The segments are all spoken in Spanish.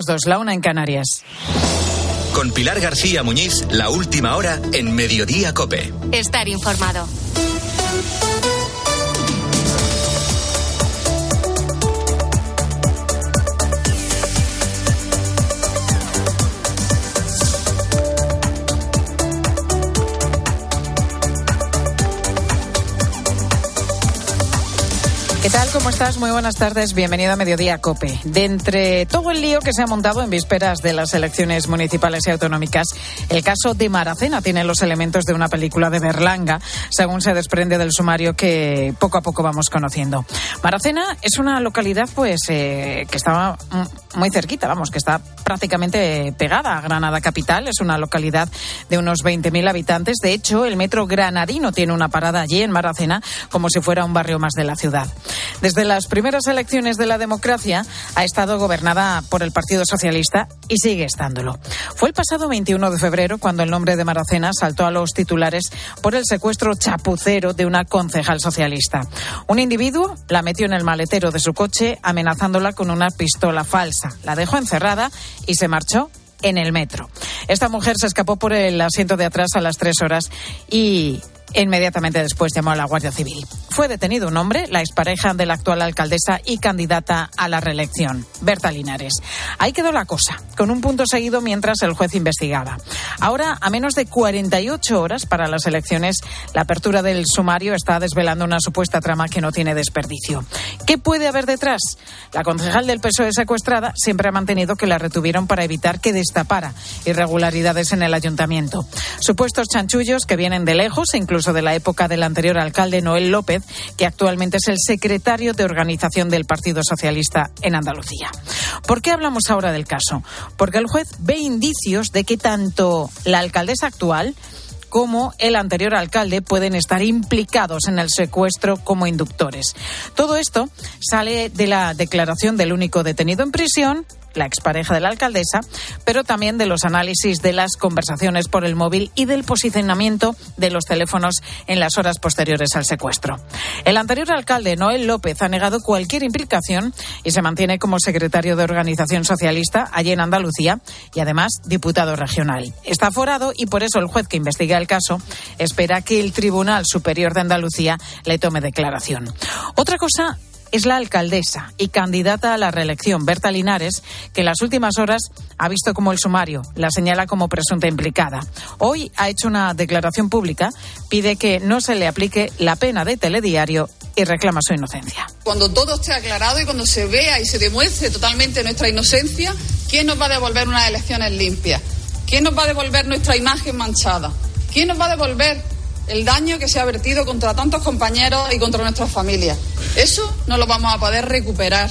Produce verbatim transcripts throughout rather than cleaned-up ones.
dos, la una en Canarias. Con Pilar García Muñiz, la última hora en Mediodía COPE. Estar informado. ¿Qué tal? ¿Cómo estás? Muy buenas tardes. Bienvenido a Mediodía COPE. De entre todo el lío que se ha montado en vísperas de las elecciones municipales y autonómicas, el caso de Maracena tiene los elementos de una película de Berlanga, según se desprende del sumario que poco a poco vamos conociendo. Maracena es una localidad pues eh, que está muy cerquita, vamos, que está prácticamente pegada a Granada capital. Es una localidad de unos veinte mil habitantes. De hecho, el metro granadino tiene una parada allí en Maracena, como si fuera un barrio más de la ciudad. Desde las primeras elecciones de la democracia ha estado gobernada por el Partido Socialista y sigue estándolo. Fue el pasado veintiuno de febrero cuando el nombre de Maracena saltó a los titulares por el secuestro chapucero de una concejal socialista. Un individuo la metió en el maletero de su coche amenazándola con una pistola falsa. La dejó encerrada y se marchó en el metro. Esta mujer se escapó por el asiento de atrás a las tres horas y inmediatamente después llamó a la Guardia Civil. Fue detenido un hombre, la expareja de la actual alcaldesa y candidata a la reelección, Berta Linares. Ahí quedó la cosa, con un punto seguido mientras el juez investigaba. Ahora, a menos de cuarenta y ocho horas para las elecciones, la apertura del sumario está desvelando una supuesta trama que no tiene desperdicio. ¿Qué puede haber detrás? La concejal del P S O E secuestrada siempre ha mantenido que la retuvieron para evitar que destapara irregularidades en el ayuntamiento. Supuestos chanchullos que vienen de lejos, incluso de la época del anterior alcalde Noel López, que actualmente es el secretario de organización del Partido Socialista en Andalucía. ¿Por qué hablamos ahora del caso? Porque el juez ve indicios de que tanto la alcaldesa actual como el anterior alcalde pueden estar implicados en el secuestro como inductores. Todo esto sale de la declaración del único detenido en prisión, la expareja de la alcaldesa, pero también de los análisis de las conversaciones por el móvil y del posicionamiento de los teléfonos en las horas posteriores al secuestro. El anterior alcalde, Noel López, ha negado cualquier implicación y se mantiene como secretario de organización socialista allí en Andalucía y además diputado regional. Está aforado y por eso el juez que investiga el caso espera que el Tribunal Superior de Andalucía le tome declaración. Otra cosa es la alcaldesa y candidata a la reelección, Berta Linares, que en las últimas horas ha visto como el sumario la señala como presunta implicada. Hoy ha hecho una declaración pública, pide que no se le aplique la pena de telediario y reclama su inocencia. Cuando todo esté aclarado y cuando se vea y se demuestre totalmente nuestra inocencia, ¿quién nos va a devolver unas elecciones limpias? ¿Quién nos va a devolver nuestra imagen manchada? ¿Quién nos va a devolver el daño que se ha vertido contra tantos compañeros y contra nuestras familias? Eso no lo vamos a poder recuperar.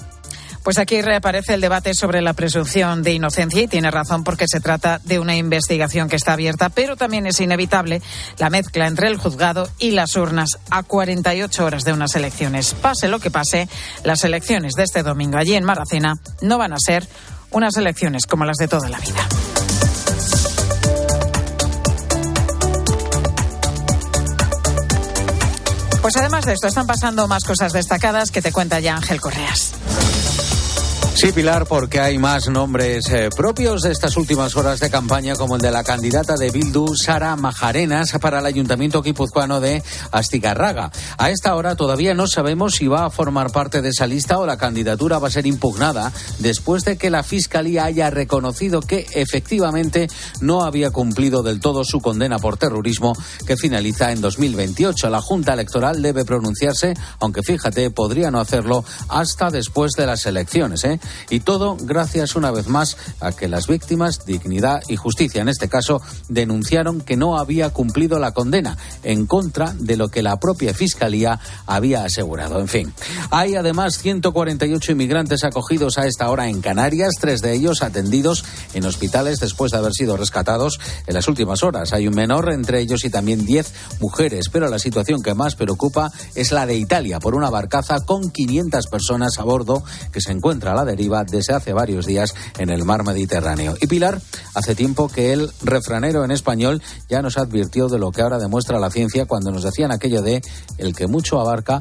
Pues aquí reaparece el debate sobre la presunción de inocencia y tiene razón porque se trata de una investigación que está abierta, pero también es inevitable la mezcla entre el juzgado y las urnas a cuarenta y ocho horas de unas elecciones. Pase lo que pase, las elecciones de este domingo allí en Maracena no van a ser unas elecciones como las de toda la vida. Pues además de esto, están pasando más cosas destacadas que te cuenta ya Ángel Correas. Sí, Pilar, porque hay más nombres eh, propios de estas últimas horas de campaña, como el de la candidata de Bildu, Sara Majarenas, para el ayuntamiento guipuzcoano de Astigarraga. A esta hora todavía no sabemos si va a formar parte de esa lista o la candidatura va a ser impugnada después de que la Fiscalía haya reconocido que efectivamente no había cumplido del todo su condena por terrorismo que finaliza en dos mil veintiocho. La Junta Electoral debe pronunciarse, aunque fíjate, podría no hacerlo hasta después de las elecciones, ¿eh? Y todo gracias una vez más a que las víctimas, Dignidad y Justicia en este caso, denunciaron que no había cumplido la condena en contra de lo que la propia Fiscalía había asegurado. En fin, hay además ciento cuarenta y ocho inmigrantes acogidos a esta hora en Canarias, tres de ellos atendidos en hospitales después de haber sido rescatados en las últimas horas. Hay un menor entre ellos y también diez mujeres, pero la situación que más preocupa es la de Italia, por una barcaza con quinientas personas a bordo que se encuentra a la deriva desde hace varios días en el mar Mediterráneo. Y Pilar, hace tiempo que el refranero en español ya nos advirtió de lo que ahora demuestra la ciencia cuando nos decían aquello de el que mucho abarca,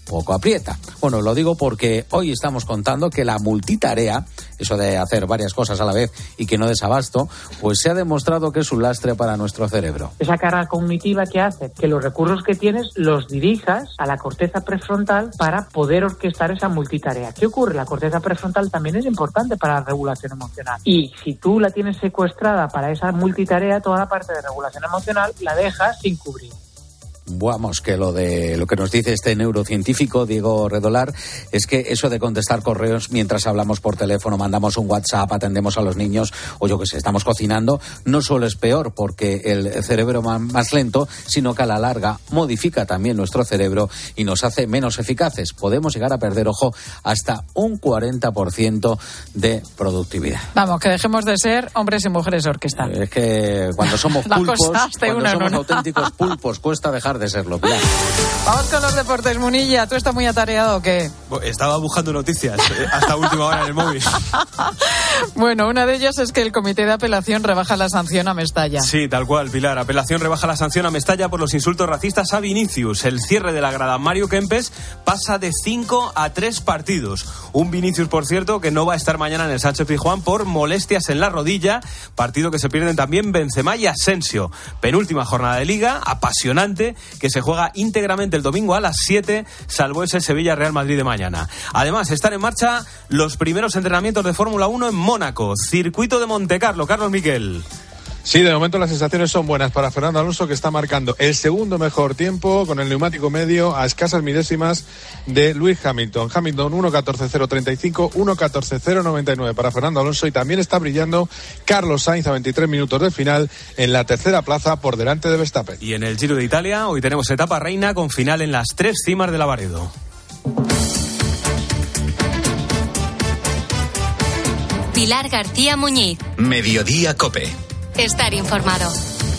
poco aprieta. Bueno, lo digo porque hoy estamos contando que la multitarea, eso de hacer varias cosas a la vez y que no desabasto, pues se ha demostrado que es un lastre para nuestro cerebro. Esa carga cognitiva que hace que los recursos que tienes los dirijas a la corteza prefrontal para poder orquestar esa multitarea. ¿Qué ocurre? La corteza prefrontal también es importante para la regulación emocional. Y si tú la tienes secuestrada para esa multitarea, toda la parte de regulación emocional la dejas sin cubrir. Vamos, que lo de lo que nos dice este neurocientífico Diego Redolar es que eso de contestar correos mientras hablamos por teléfono, mandamos un WhatsApp, atendemos a los niños o yo que sé, estamos cocinando, no solo es peor porque el cerebro va más lento, sino que a la larga modifica también nuestro cerebro y nos hace menos eficaces. Podemos llegar a perder, ojo, hasta un cuarenta por ciento de productividad. Vamos, que dejemos de ser hombres y mujeres orquesta. Es que cuando somos pulpos, cuando somos auténticos pulpos, cuesta dejar de serlo. Claro. Vamos con los deportes, Munilla. ¿Tú estás muy atareado o qué? Estaba buscando noticias eh, hasta última hora en el móvil. Bueno, una de ellas es que el Comité de Apelación rebaja la sanción a Mestalla. Sí, tal cual, Pilar. Apelación rebaja la sanción a Mestalla por los insultos racistas a Vinicius. El cierre de la grada Mario Kempes pasa de cinco a tres partidos. Un Vinicius, por cierto, que no va a estar mañana en el Sánchez-Pizjuán por molestias en la rodilla. Partido que se pierden también Benzema y Asensio. Penúltima jornada de Liga, apasionante, que se juega íntegramente el domingo a las siete, salvo ese Sevilla-Real Madrid de mañana. Además, están en marcha los primeros entrenamientos de Fórmula uno en Mónaco, circuito de Montecarlo. Carlos Miquel. Sí, de momento las sensaciones son buenas para Fernando Alonso, que está marcando el segundo mejor tiempo con el neumático medio a escasas milésimas de Lewis Hamilton. Hamilton uno catorce cero treinta y cinco, uno catorce cero noventa y nueve para Fernando Alonso, y también está brillando Carlos Sainz a veintitrés minutos del final en la tercera plaza por delante de Verstappen. Y en el Giro de Italia hoy tenemos etapa reina con final en las tres cimas de Lavaredo. Pilar García Muñiz. Mediodía COPE. Estar informado.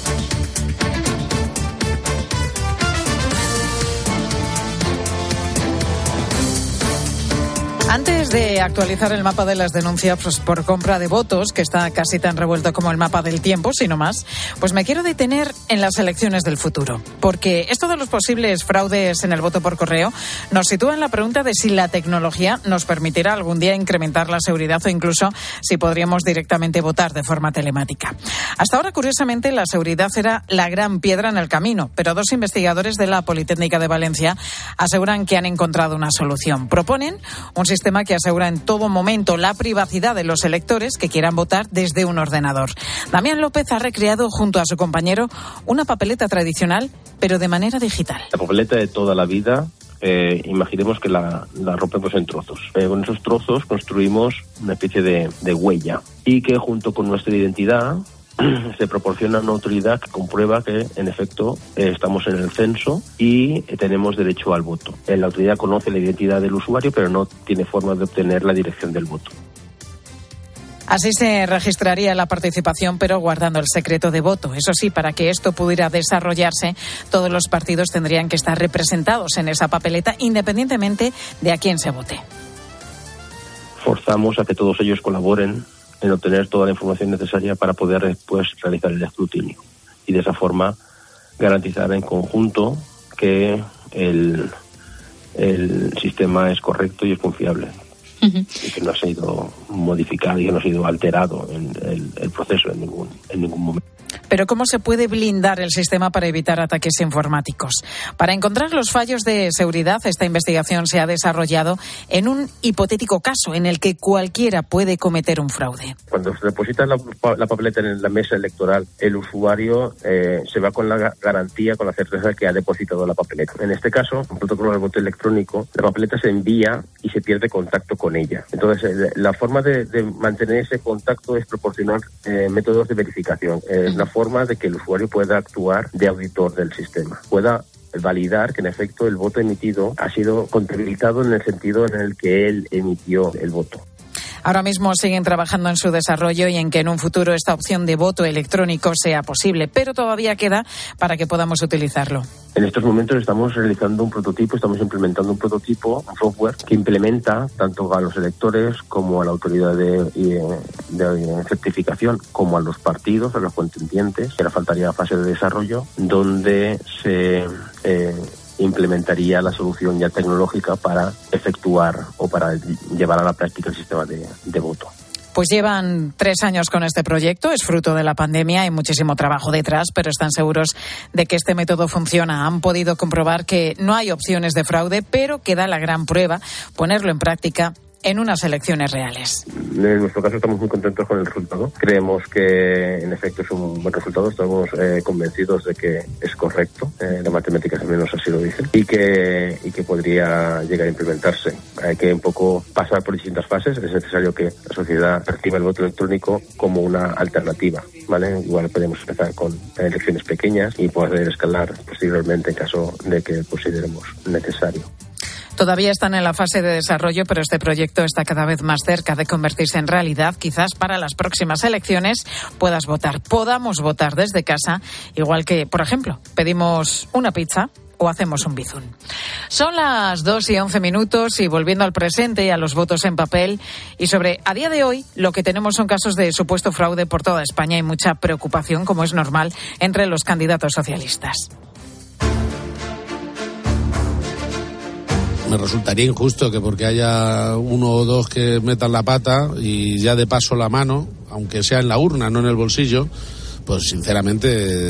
Antes de actualizar el mapa de las denuncias pues, por compra de votos, que está casi tan revuelto como el mapa del tiempo, si no más, pues me quiero detener en las elecciones del futuro. Porque esto de los posibles fraudes en el voto por correo nos sitúa en la pregunta de si la tecnología nos permitirá algún día incrementar la seguridad o incluso si podríamos directamente votar de forma telemática. Hasta ahora, curiosamente, la seguridad era la gran piedra en el camino, pero dos investigadores de la Politécnica de Valencia aseguran que han encontrado una solución. Proponen un sistema sistema que asegura en todo momento la privacidad de los electores que quieran votar desde un ordenador. Damián López ha recreado junto a su compañero una papeleta tradicional, pero de manera digital. La papeleta de toda la vida, eh, imaginemos que la, la rompemos en trozos. Eh, con esos trozos construimos una especie de, de huella y que junto con nuestra identidad se proporciona una autoridad que comprueba que, en efecto, eh, estamos en el censo y eh, tenemos derecho al voto. Eh, la autoridad conoce la identidad del usuario, pero no tiene forma de obtener la dirección del voto. Así se registraría la participación, pero guardando el secreto de voto. Eso sí, para que esto pudiera desarrollarse, todos los partidos tendrían que estar representados en esa papeleta, independientemente de a quién se vote. Forzamos a que todos ellos colaboren en obtener toda la información necesaria para poder después realizar el escrutinio y de esa forma garantizar en conjunto que el, el sistema es correcto y es confiable. Uh-huh. Y que no ha sido modificado y que no ha sido alterado en el, el proceso en ningún, en ningún momento. Pero ¿cómo se puede blindar el sistema para evitar ataques informáticos? Para encontrar los fallos de seguridad, esta investigación se ha desarrollado en un hipotético caso en el que cualquiera puede cometer un fraude. Cuando se deposita la, la papeleta en la mesa electoral, el usuario eh, se va con la garantía, con la certeza de que ha depositado la papeleta. En este caso, un protocolo de voto electrónico, la papeleta se envía y se pierde contacto con ella. Entonces, eh, la forma de, de mantener ese contacto es proporcionar eh, métodos de verificación. Eh, la forma de que el usuario pueda actuar de auditor del sistema, pueda validar que en efecto el voto emitido ha sido contabilizado en el sentido en el que él emitió el voto. Ahora mismo siguen trabajando en su desarrollo y en que en un futuro esta opción de voto electrónico sea posible, pero todavía queda para que podamos utilizarlo. En estos momentos estamos realizando un prototipo, estamos implementando un prototipo, un software que implementa tanto a los electores como a la autoridad de, de, de certificación, como a los partidos, a los contendientes. Ahora faltaría fase de desarrollo, donde se eh, implementaría la solución ya tecnológica para efectuar o para llevar a la práctica el sistema de, de voto. Pues llevan tres años con este proyecto, es fruto de la pandemia, hay muchísimo trabajo detrás, pero están seguros de que este método funciona. Han podido comprobar que no hay opciones de fraude, pero queda la gran prueba, ponerlo en práctica en unas elecciones reales. En nuestro caso estamos muy contentos con el resultado. Creemos que en efecto es un buen resultado. Estamos eh, convencidos de que es correcto. Eh, las matemáticas al menos así lo dicen. Y que, y que podría llegar a implementarse. Hay que un poco pasar por distintas fases. Es necesario que la sociedad perciba el voto electrónico como una alternativa, ¿vale? Igual podemos empezar con elecciones pequeñas y poder escalar posteriormente en caso de que consideremos necesario. Todavía están en la fase de desarrollo, pero este proyecto está cada vez más cerca de convertirse en realidad. Quizás para las próximas elecciones puedas votar, podamos votar desde casa, igual que, por ejemplo, pedimos una pizza o hacemos un bizum. Son las dos y once minutos y volviendo al presente y a los votos en papel y sobre, a día de hoy, lo que tenemos son casos de supuesto fraude por toda España y mucha preocupación, como es normal, entre los candidatos socialistas. Me resultaría injusto que porque haya uno o dos que metan la pata y ya de paso la mano, aunque sea en la urna, no en el bolsillo, pues sinceramente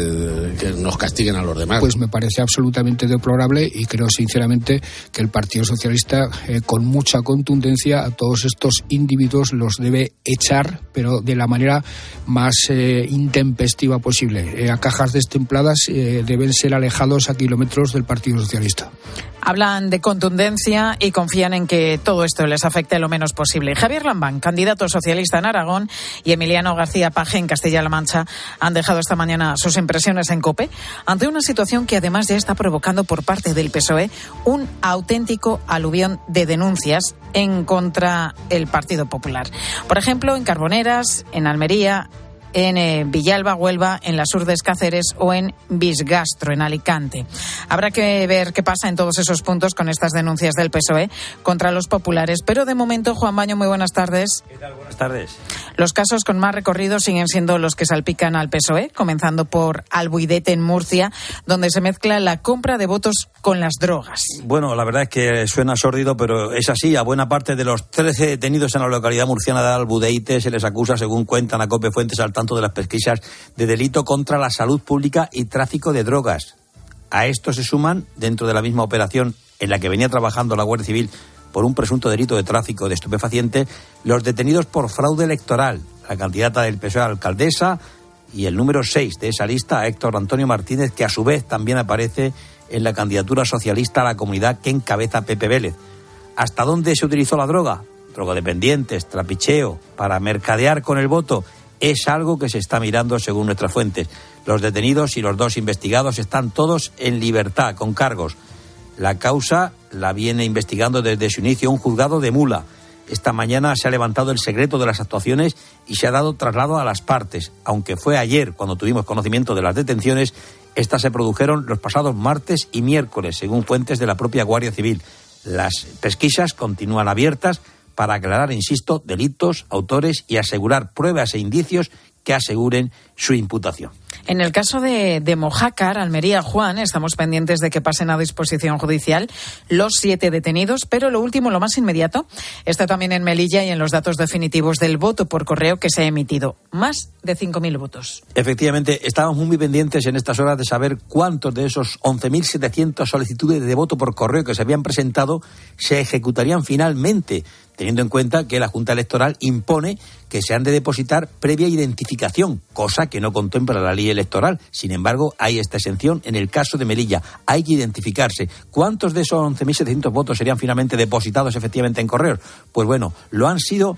que nos castiguen a los demás. Pues me parece absolutamente deplorable y creo sinceramente que el Partido Socialista eh, con mucha contundencia a todos estos individuos los debe echar, pero de la manera más eh, intempestiva posible. Eh, a cajas destempladas eh, deben ser alejados a kilómetros del Partido Socialista. Hablan de contundencia y confían en que todo esto les afecte lo menos posible. Javier Lambán, candidato socialista en Aragón, y Emiliano García Paje en Castilla-La Mancha han dejado esta mañana sus impresiones en COPE ante una situación que además ya está provocando por parte del P S O E un auténtico aluvión de denuncias en contra del Partido Popular. Por ejemplo, en Carboneras, en Almería, en eh, Villalba, Huelva, en las Urdes, Cáceres o en Bisgastro, en Alicante. Habrá que ver qué pasa en todos esos puntos con estas denuncias del P S O E contra los populares. Pero de momento, Juan Baño, muy buenas tardes. ¿Qué tal? Buenas tardes. Los casos con más recorrido siguen siendo los que salpican al P S O E, comenzando por Albuidete en Murcia, donde se mezcla la compra de votos con las drogas. Bueno, la verdad es que suena sórdido, pero es así. A buena parte de los trece detenidos en la localidad murciana de Albuidete se les acusa, según cuentan a COPE fuentes al tanto de las pesquisas, de delito contra la salud pública y tráfico de drogas. A esto se suman, dentro de la misma operación en la que venía trabajando la Guardia Civil por un presunto delito de tráfico de estupefacientes, los detenidos por fraude electoral, la candidata del P S O E a alcaldesa y el número seis de esa lista, Héctor Antonio Martínez, que a su vez también aparece en la candidatura socialista a la comunidad que encabeza Pepe Vélez. ¿Hasta dónde se utilizó la droga? Drogodependientes, trapicheo, para mercadear con el voto. Es algo que se está mirando según nuestras fuentes. Los detenidos y los dos investigados están todos en libertad, con cargos. La causa la viene investigando desde su inicio un juzgado de Mula. Esta mañana se ha levantado el secreto de las actuaciones y se ha dado traslado a las partes. Aunque fue ayer cuando tuvimos conocimiento de las detenciones, estas se produjeron los pasados martes y miércoles, según fuentes de la propia Guardia Civil. Las pesquisas continúan abiertas para aclarar, insisto, delitos, autores y asegurar pruebas e indicios que aseguren su imputación. En el caso de, de Mojácar, Almería, Juan, estamos pendientes de que pasen a disposición judicial los siete detenidos, pero lo último, lo más inmediato, está también en Melilla y en los datos definitivos del voto por correo que se ha emitido. Más de cinco mil votos. Efectivamente, estábamos muy pendientes en estas horas de saber cuántos de esos once mil setecientas solicitudes de voto por correo que se habían presentado se ejecutarían finalmente, teniendo en cuenta que la Junta Electoral impone que se han de depositar previa identificación, cosa que no contempla la ley electoral. Sin embargo, hay esta exención en el caso de Melilla. Hay que identificarse. ¿Cuántos de esos once mil setecientos votos serían finalmente depositados efectivamente en correos? Pues bueno, lo han sido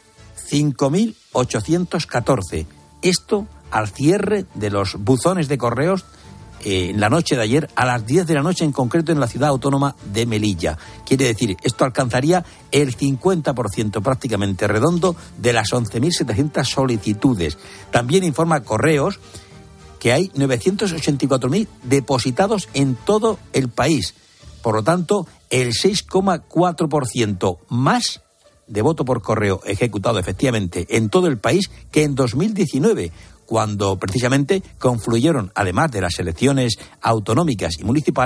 cinco mil ochocientos catorce. Esto al cierre de los buzones de correos eh, en la noche de ayer, a las diez de la noche en concreto, en la ciudad autónoma de Melilla. Quiere decir, esto alcanzaría el cincuenta por ciento prácticamente redondo de las once mil setecientas solicitudes. También informa Correos que hay novecientos ochenta y cuatro mil depositados en todo el país. Por lo tanto, el seis coma cuatro por ciento más de voto por correo ejecutado efectivamente en todo el país que en dos mil diecinueve, cuando precisamente confluyeron, además de las elecciones autonómicas y municipales,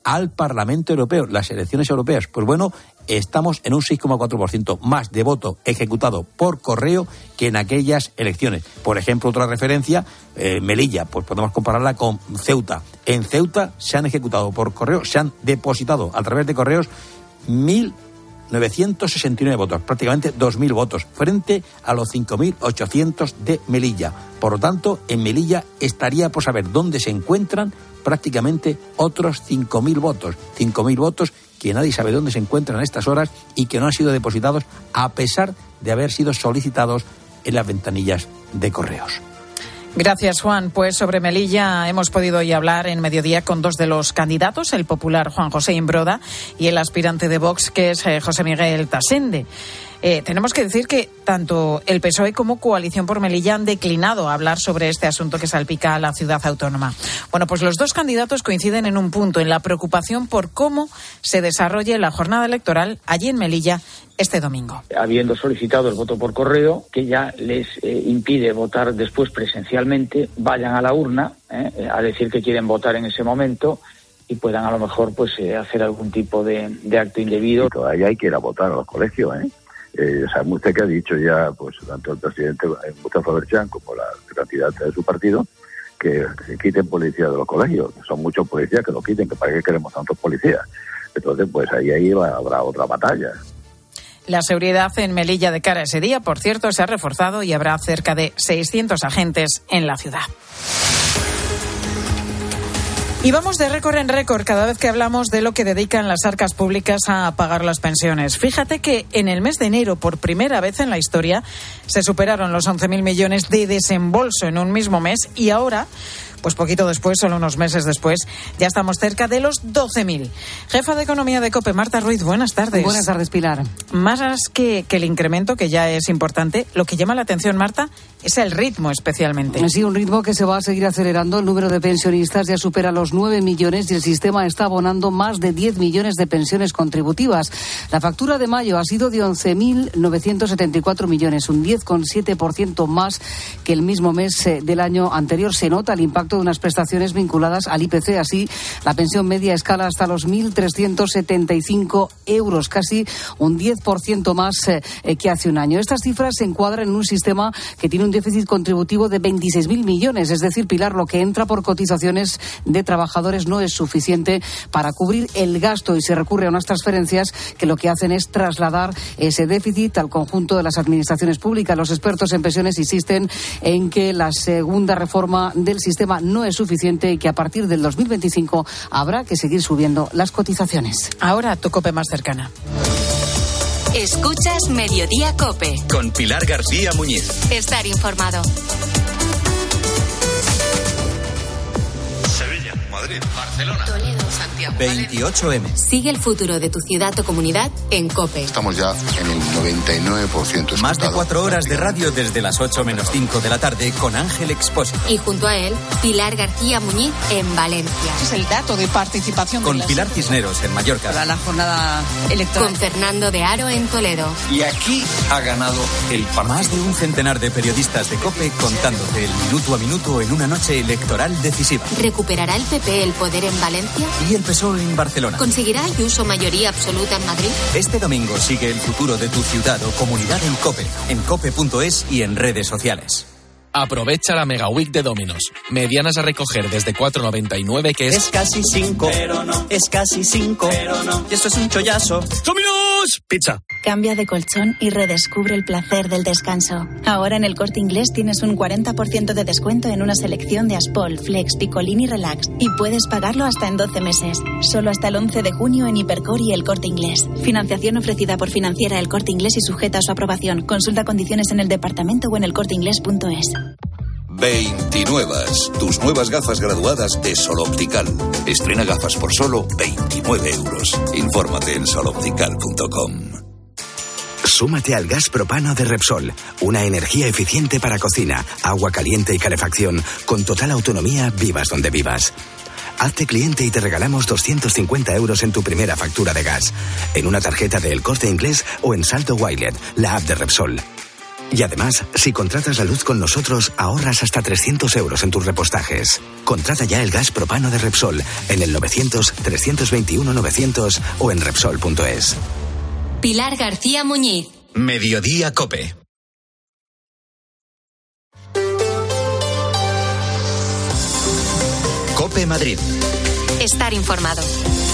al Parlamento Europeo, las elecciones europeas. Pues bueno, estamos en un seis coma cuatro por ciento más de voto ejecutado por correo que en aquellas elecciones. Por ejemplo, otra referencia, eh, Melilla, pues podemos compararla con Ceuta. En Ceuta se han ejecutado por correo, se han depositado a través de correos mil novecientos sesenta y nueve votos, prácticamente dos mil votos, frente a los cinco mil ochocientos de Melilla. Por lo tanto, en Melilla estaría por saber dónde se encuentran prácticamente otros cinco mil votos. cinco mil votos que nadie sabe dónde se encuentran a estas horas y que no han sido depositados a pesar de haber sido solicitados en las ventanillas de correos. Gracias, Juan. Pues sobre Melilla hemos podido hoy hablar en Mediodía con dos de los candidatos, el popular Juan José Imbroda y el aspirante de Vox, que es eh, José Miguel Tasende. Eh, tenemos que decir que tanto el P S O E como Coalición por Melilla han declinado hablar sobre este asunto que salpica a la ciudad autónoma. Bueno, pues los dos candidatos coinciden en un punto, en la preocupación por cómo se desarrolle la jornada electoral allí en Melilla este domingo. Habiendo solicitado el voto por correo, que ya les eh, impide votar después presencialmente, vayan a la urna eh, a decir que quieren votar en ese momento y puedan a lo mejor pues eh, hacer algún tipo de, de acto indebido. Todavía hay que ir a votar a los colegios, ¿eh? Eh, sabe usted que ha dicho ya, pues tanto el presidente Mustafa Berchan como la candidata de su partido, que, que quiten policías de los colegios, que son muchos policías, que lo quiten, que para qué queremos tantos policías. Entonces, pues ahí, ahí va, habrá otra batalla. La seguridad en Melilla de cara a ese día, por cierto, se ha reforzado y habrá cerca de seiscientos agentes en la ciudad. Y vamos de récord en récord cada vez que hablamos de lo que dedican las arcas públicas a pagar las pensiones. Fíjate que en el mes de enero, por primera vez en la historia, se superaron los once mil millones de desembolso en un mismo mes y ahora, pues poquito después, solo unos meses después, ya estamos cerca de los doce mil. Jefa de Economía de COPE, Marta Ruiz, buenas tardes. Buenas tardes, Pilar. Más que, que el incremento, que ya es importante, lo que llama la atención, Marta, es el ritmo especialmente. Sí, un ritmo que se va a seguir acelerando. El número de pensionistas ya supera los nueve millones y el sistema está abonando más de diez millones de pensiones contributivas. La factura de mayo ha sido de once mil novecientos setenta y cuatro millones, un diez coma siete por ciento más que el mismo mes del año anterior. Se nota el impacto de unas prestaciones vinculadas al I P C. Así, la pensión media escala hasta los mil trescientos setenta y cinco euros, casi un diez por ciento más eh, que hace un año. Estas cifras se encuadran en un sistema que tiene un déficit contributivo de veintiséis mil millones. Es decir, Pilar, lo que entra por cotizaciones de trabajadores no es suficiente para cubrir el gasto y se recurre a unas transferencias que lo que hacen es trasladar ese déficit al conjunto de las administraciones públicas. Los expertos en pensiones insisten en que la segunda reforma del sistema no es suficiente y que a partir del dos mil veinticinco habrá que seguir subiendo las cotizaciones. Ahora tu COPE más cercana. Escuchas Mediodía COPE. Con Pilar García Muñiz. Estar informado. Sevilla, Madrid, Barcelona, Toledo, Santiago, veintiocho eme. Sigue el futuro de tu ciudad o comunidad en COPE. Estamos ya en el noventa y nueve por ciento. Más de cuatro horas de radio desde las ocho menos cinco de la tarde con Ángel Expósito. Y junto a él, Pilar García Muñiz en Valencia. Es el dato de participación. Con de Pilar Cisneros en Mallorca. Para la jornada electoral. Con Fernando de Aro en Toledo. Y aquí ha ganado el partido. Más de un centenar de periodistas de COPE contándote el minuto a minuto en una noche electoral decisiva. ¿Recuperará el P P el poder en Valencia? Y el P S O E en Barcelona. ¿Conseguirá Ayuso mayoría absoluta en Madrid? Este domingo sigue el futuro de tu ciudad o comunidad en COPE, en cope punto es y en redes sociales. Aprovecha la Mega Week de Domino's. Medianas a recoger desde cuatro noventa y nueve, que es... Es casi cinco, pero no. Es casi cinco, pero no. Y esto es un chollazo. ¡Domino's! Pizza. Cambia de colchón y redescubre el placer del descanso. Ahora en El Corte Inglés tienes un cuarenta por ciento de descuento en una selección de Aspol, Flex, Picolín y Relax. Y puedes pagarlo hasta en doce meses. Solo hasta el once de junio en Hipercor y El Corte Inglés. Financiación ofrecida por Financiera El Corte Inglés y sujeta a su aprobación. Consulta condiciones en el departamento o en el corte inglés punto es. veintinuevas, tus nuevas gafas graduadas de Sol Optical. Estrena gafas por solo veintinueve euros. Infórmate en sol optical punto com. Súmate al gas propano de Repsol, una energía eficiente para cocina, agua caliente y calefacción, con total autonomía, vivas donde vivas. Hazte cliente y te regalamos doscientos cincuenta euros en tu primera factura de gas, en una tarjeta de El Corte Inglés o en Salto Wilet, la app de Repsol. Y además, si contratas la luz con nosotros, ahorras hasta trescientos euros en tus repostajes. Contrata ya el gas propano de Repsol en el novecientos, trescientos veintiuno, novecientos o en Repsol punto es. Pilar García Muñiz. Mediodía COPE. COPE Madrid. Estar informado.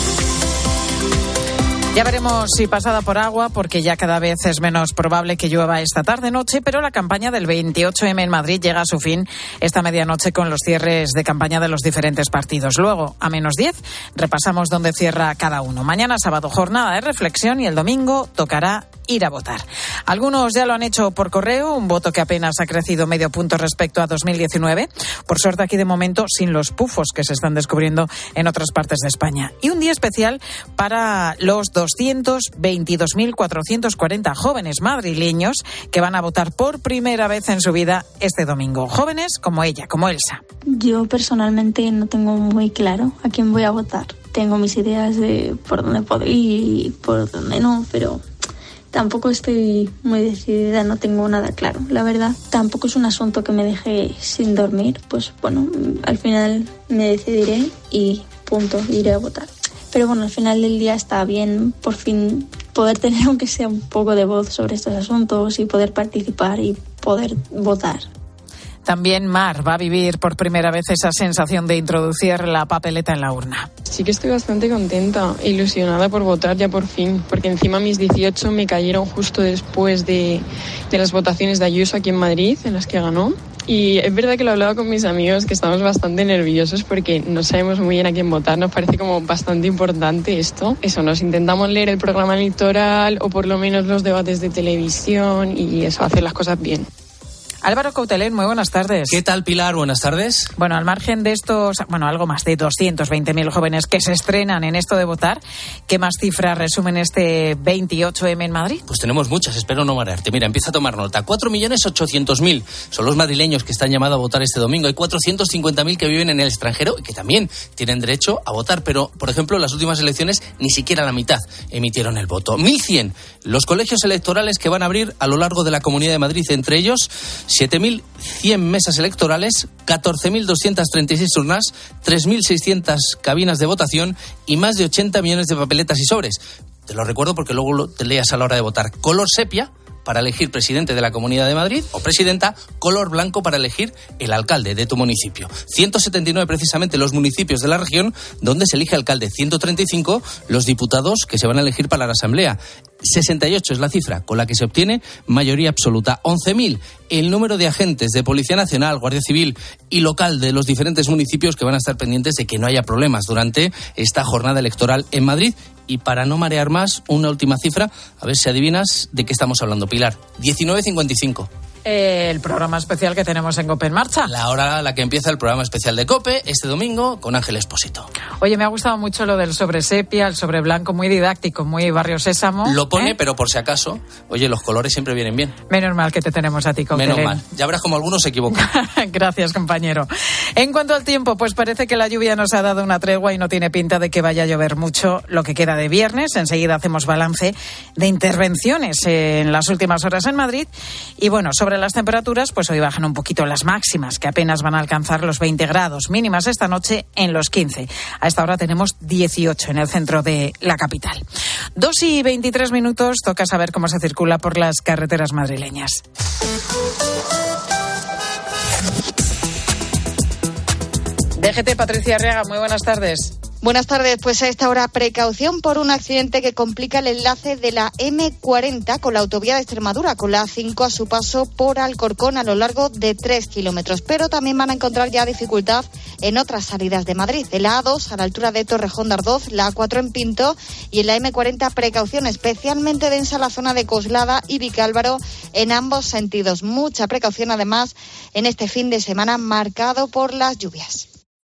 Ya veremos si pasada por agua, porque ya cada vez es menos probable que llueva esta tarde-noche, pero la campaña del veintiocho eme en Madrid llega a su fin esta medianoche con los cierres de campaña de los diferentes partidos. Luego, a menos diez, repasamos dónde cierra cada uno. Mañana, sábado, jornada de reflexión y el domingo tocará ir a votar. Algunos ya lo han hecho por correo, un voto que apenas ha crecido medio punto respecto a dos mil diecinueve. Por suerte aquí de momento sin los pufos que se están descubriendo en otras partes de España. Y un día especial para los doscientos veintidós mil cuatrocientos cuarenta jóvenes madrileños que van a votar por primera vez en su vida este domingo. Jóvenes como ella, como Elsa. Yo personalmente no tengo muy claro a quién voy a votar. Tengo mis ideas de por dónde puedo ir y por dónde no, pero tampoco estoy muy decidida, no tengo nada claro, la verdad. Tampoco es un asunto que me deje sin dormir, pues bueno, al final me decidiré y punto, iré a votar. Pero bueno, al final del día está bien por fin poder tener aunque sea un poco de voz sobre estos asuntos y poder participar y poder votar. También Mar va a vivir por primera vez esa sensación de introducir la papeleta en la urna. Sí que estoy bastante contenta, ilusionada por votar ya por fin, porque encima mis dieciocho me cayeron justo después de, de las votaciones de Ayuso aquí en Madrid, en las que ganó. Y es verdad que lo he hablado con mis amigos, que estamos bastante nerviosos porque no sabemos muy bien a quién votar. Nos parece como bastante importante esto. Eso, nos intentamos leer el programa electoral o por lo menos los debates de televisión y eso, hacer las cosas bien. Álvaro Coutelén, muy buenas tardes. ¿Qué tal, Pilar? Buenas tardes. Bueno, al margen de estos, bueno, algo más de doscientos veinte mil jóvenes que se estrenan en esto de votar, ¿qué más cifras resumen este veintiocho eme en Madrid? Pues tenemos muchas, espero no marearte. Mira, empieza a tomar nota. cuatro millones ochocientos mil son los madrileños que están llamados a votar este domingo. Hay cuatrocientos cincuenta mil que viven en el extranjero y que también tienen derecho a votar, pero, por ejemplo, en las últimas elecciones ni siquiera la mitad emitieron el voto. mil cien los colegios electorales que van a abrir a lo largo de la Comunidad de Madrid, entre ellos siete mil cien mesas electorales, catorce mil doscientas treinta y seis urnas, tres mil seiscientas cabinas de votación y más de ochenta millones de papeletas y sobres. Te lo recuerdo porque luego lo te leas a la hora de votar. Color sepia para elegir presidente de la Comunidad de Madrid o presidenta, color blanco para elegir el alcalde de tu municipio. ciento setenta y nueve precisamente los municipios de la región donde se elige alcalde, ciento treinta y cinco los diputados que se van a elegir para la Asamblea. sesenta y ocho es la cifra con la que se obtiene mayoría absoluta. once mil el número de agentes de Policía Nacional, Guardia Civil y local de los diferentes municipios que van a estar pendientes de que no haya problemas durante esta jornada electoral en Madrid. Y para no marear más, una última cifra, a ver si adivinas de qué estamos hablando, Pilar. diecinueve cincuenta y cinco. El programa especial que tenemos en COPE en marcha. La hora a la que empieza el programa especial de COPE este domingo con Ángel Expósito. Oye, me ha gustado mucho lo del sobre sepia, el sobre blanco, muy didáctico, muy Barrio Sésamo. Lo pone, ¿eh? Pero por si acaso, oye, los colores siempre vienen bien. Menos mal que te tenemos a ti, Coutelén. Menos mal. Ya verás como algunos se equivocan. Gracias, compañero. En cuanto al tiempo, pues parece que la lluvia nos ha dado una tregua y no tiene pinta de que vaya a llover mucho lo que queda de viernes. Enseguida hacemos balance de intervenciones en las últimas horas en Madrid. Y bueno, sobre las temperaturas, pues hoy bajan un poquito las máximas, que apenas van a alcanzar los veinte grados, mínimas esta noche en los quince. A esta hora tenemos dieciocho en el centro de la capital. Dos y veintitrés minutos, toca saber cómo se circula por las carreteras madrileñas. D G T, Patricia Arriaga, muy buenas tardes. Buenas tardes, pues a esta hora precaución por un accidente que complica el enlace de la eme cuarenta con la autovía de Extremadura, con la A cinco a su paso por Alcorcón a lo largo de tres kilómetros. Pero también van a encontrar ya dificultad en otras salidas de Madrid. En la A dos a la altura de Torrejón de Ardoz, la A cuatro en Pinto y en la eme cuarenta precaución especialmente densa la zona de Coslada y Vicálvaro en ambos sentidos. Mucha precaución además en este fin de semana marcado por las lluvias.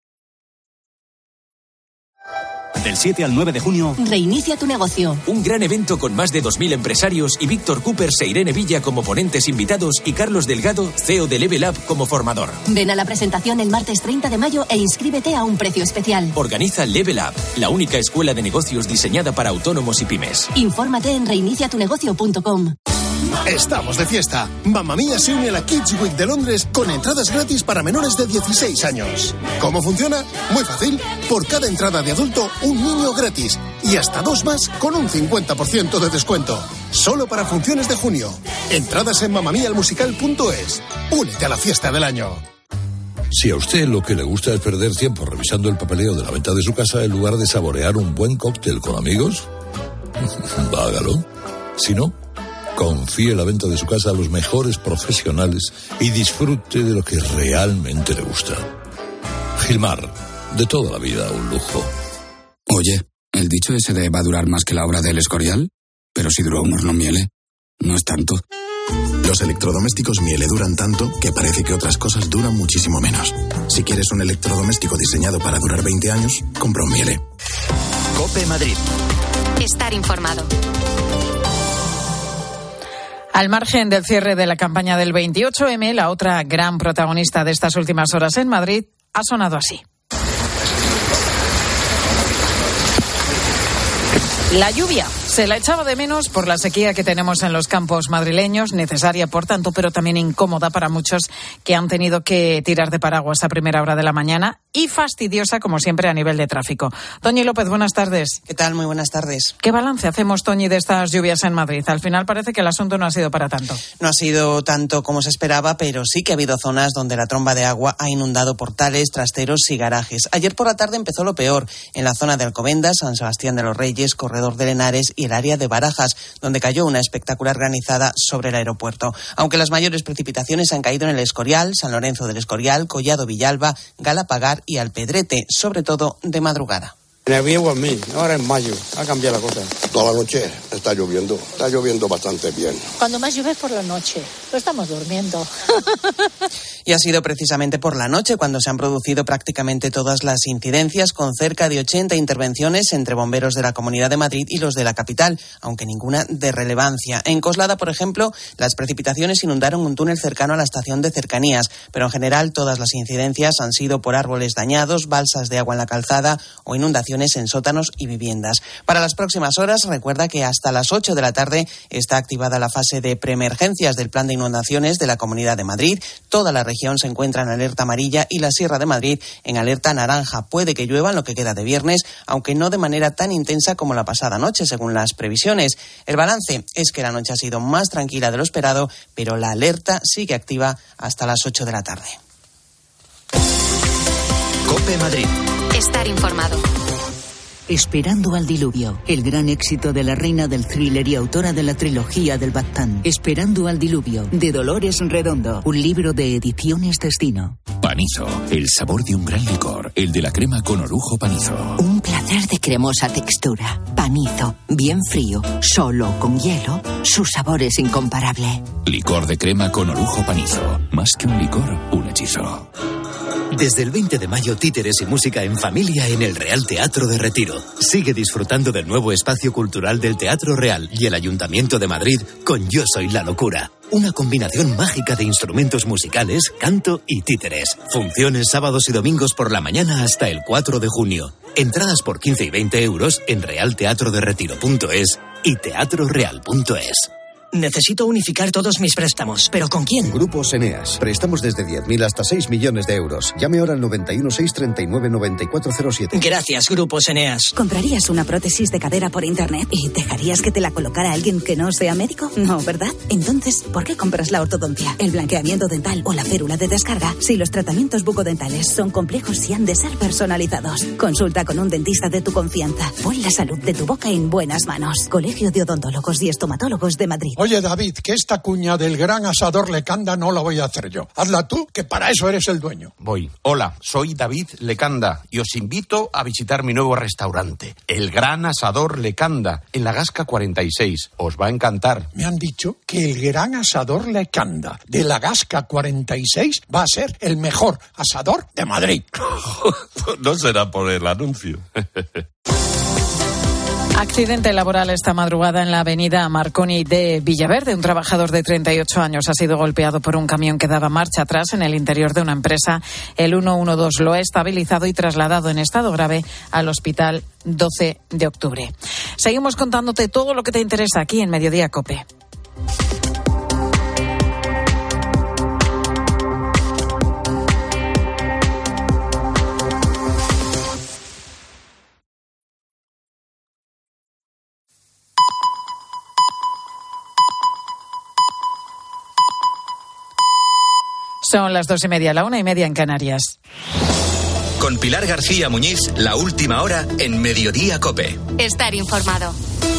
Del siete al nueve de junio, reinicia tu negocio. Un gran evento con más de dos mil empresarios y Víctor Coopers e Irene Villa como ponentes invitados y Carlos Delgado, C E O de Level Up, como formador. Ven a la presentación el martes treinta de mayo e inscríbete a un precio especial. Organiza Level Up, la única escuela de negocios diseñada para autónomos y pymes. Infórmate en reinicia tu negocio punto com. Estamos de fiesta. Mamma Mía se une a la Kids Week de Londres con entradas gratis para menores de dieciséis años. ¿Cómo funciona? Muy fácil. Por cada entrada de adulto, un niño gratis. Y hasta dos más con un cincuenta por ciento de descuento. Solo para funciones de junio. Entradas en mamamialmusical punto es. Únete a la fiesta del año. Si a usted lo que le gusta es perder tiempo revisando el papeleo de la venta de su casa en lugar de saborear un buen cóctel con amigos, hágalo. Si no, confíe la venta de su casa a los mejores profesionales y disfrute de lo que realmente le gusta. Gilmar, de toda la vida un lujo. Oye, ¿el dicho ese de va a durar más que la obra del Escorial? Pero si duró un horno Miele, no es tanto. Los electrodomésticos Miele duran tanto que parece que otras cosas duran muchísimo menos. Si quieres un electrodoméstico diseñado para durar veinte años, compra un Miele. COPE Madrid. Estar informado. Al margen del cierre de la campaña del veintiocho eme, la otra gran protagonista de estas últimas horas en Madrid ha sonado así. La lluvia se la echaba de menos por la sequía que tenemos en los campos madrileños, necesaria por tanto, pero también incómoda para muchos que han tenido que tirar de paraguas a primera hora de la mañana y fastidiosa, como siempre, a nivel de tráfico. Toñi López, buenas tardes. ¿Qué tal? Muy buenas tardes. ¿Qué balance hacemos, Toñi, de estas lluvias en Madrid? Al final parece que el asunto no ha sido para tanto. No ha sido tanto como se esperaba, pero sí que ha habido zonas donde la tromba de agua ha inundado portales, trasteros y garajes. Ayer por la tarde empezó lo peor, en la zona de Alcobendas, San Sebastián de los Reyes, Corredor de Henares y el área de Barajas, donde cayó una espectacular granizada sobre el aeropuerto. Aunque las mayores precipitaciones han caído en el Escorial, San Lorenzo del Escorial, Collado Villalba, Galapagar y Alpedrete, sobre todo de madrugada. En el viejo en mí, ahora en mayo, ha cambiado la cosa. Toda la noche está lloviendo, está lloviendo bastante bien. Cuando más llueve es por la noche, lo estamos durmiendo. Y ha sido precisamente por la noche cuando se han producido prácticamente todas las incidencias, con cerca de ochenta intervenciones entre bomberos de la Comunidad de Madrid y los de la capital, aunque ninguna de relevancia. En Coslada, por ejemplo, las precipitaciones inundaron un túnel cercano a la estación de cercanías, pero en general todas las incidencias han sido por árboles dañados, balsas de agua en la calzada o inundaciones en sótanos y viviendas. Para las próximas horas, recuerda que hasta las ocho de la tarde está activada la fase de preemergencias del Plan de Inundaciones de la Comunidad de Madrid. Toda la región se encuentra en alerta amarilla y la Sierra de Madrid en alerta naranja. Puede que llueva en lo que queda de viernes, aunque no de manera tan intensa como la pasada noche, según las previsiones. El balance es que la noche ha sido más tranquila de lo esperado, pero la alerta sigue activa hasta las ocho de la tarde. COPE Madrid. Estar informado. Esperando al diluvio, el gran éxito de la reina del thriller y autora de la trilogía del Bactán. Esperando al diluvio, de Dolores Redondo, un libro de Ediciones Destino. Panizo, el sabor de un gran licor, el de la crema con orujo Panizo. Un placer de cremosa textura. Panizo, bien frío, solo con hielo, su sabor es incomparable. Licor de crema con orujo Panizo, más que un licor, un hechizo. Desde el veinte de mayo, títeres y música en familia en el Real Teatro de Retiro. Sigue disfrutando del nuevo espacio cultural del Teatro Real y el Ayuntamiento de Madrid con Yo Soy la Locura. Una combinación mágica de instrumentos musicales, canto y títeres. Funciones sábados y domingos por la mañana hasta el cuatro de junio. Entradas por quince y veinte euros en real teatro de retiro punto es y teatro real punto es. Necesito unificar todos mis préstamos. ¿Pero con quién? Grupos Eneas. Préstamos desde diez mil hasta seis millones de euros. Llame ahora al noventa y uno, seis treinta y nueve, noventa y cuatro cero siete. Gracias, Grupos Eneas. ¿Comprarías una prótesis de cadera por internet y dejarías que te la colocara alguien que no sea médico? No, ¿verdad? Entonces, ¿por qué compras la ortodoncia, el blanqueamiento dental o la férula de descarga si los tratamientos bucodentales son complejos y han de ser personalizados? Consulta con un dentista de tu confianza. Pon la salud de tu boca en buenas manos. Colegio de Odontólogos y Estomatólogos de Madrid. Oye, David, que esta cuña del gran asador Lecanda no la voy a hacer yo. Hazla tú, que para eso eres el dueño. Voy. Hola, soy David Lecanda y os invito a visitar mi nuevo restaurante, el Gran Asador Lecanda, en la Gasca cuarenta y seis. Os va a encantar. Me han dicho que el gran asador Lecanda de la Gasca cuarenta y seis va a ser el mejor asador de Madrid. No será por el anuncio. Accidente laboral esta madrugada en la avenida Marconi de Villaverde. Un trabajador de treinta y ocho años ha sido golpeado por un camión que daba marcha atrás en el interior de una empresa. El ciento doce lo ha estabilizado y trasladado en estado grave al hospital doce de octubre. Seguimos contándote todo lo que te interesa aquí en Mediodía COPE. Son las dos y media, la una y media en Canarias. Con Pilar García Muñiz, la última hora en Mediodía COPE. Estar informado.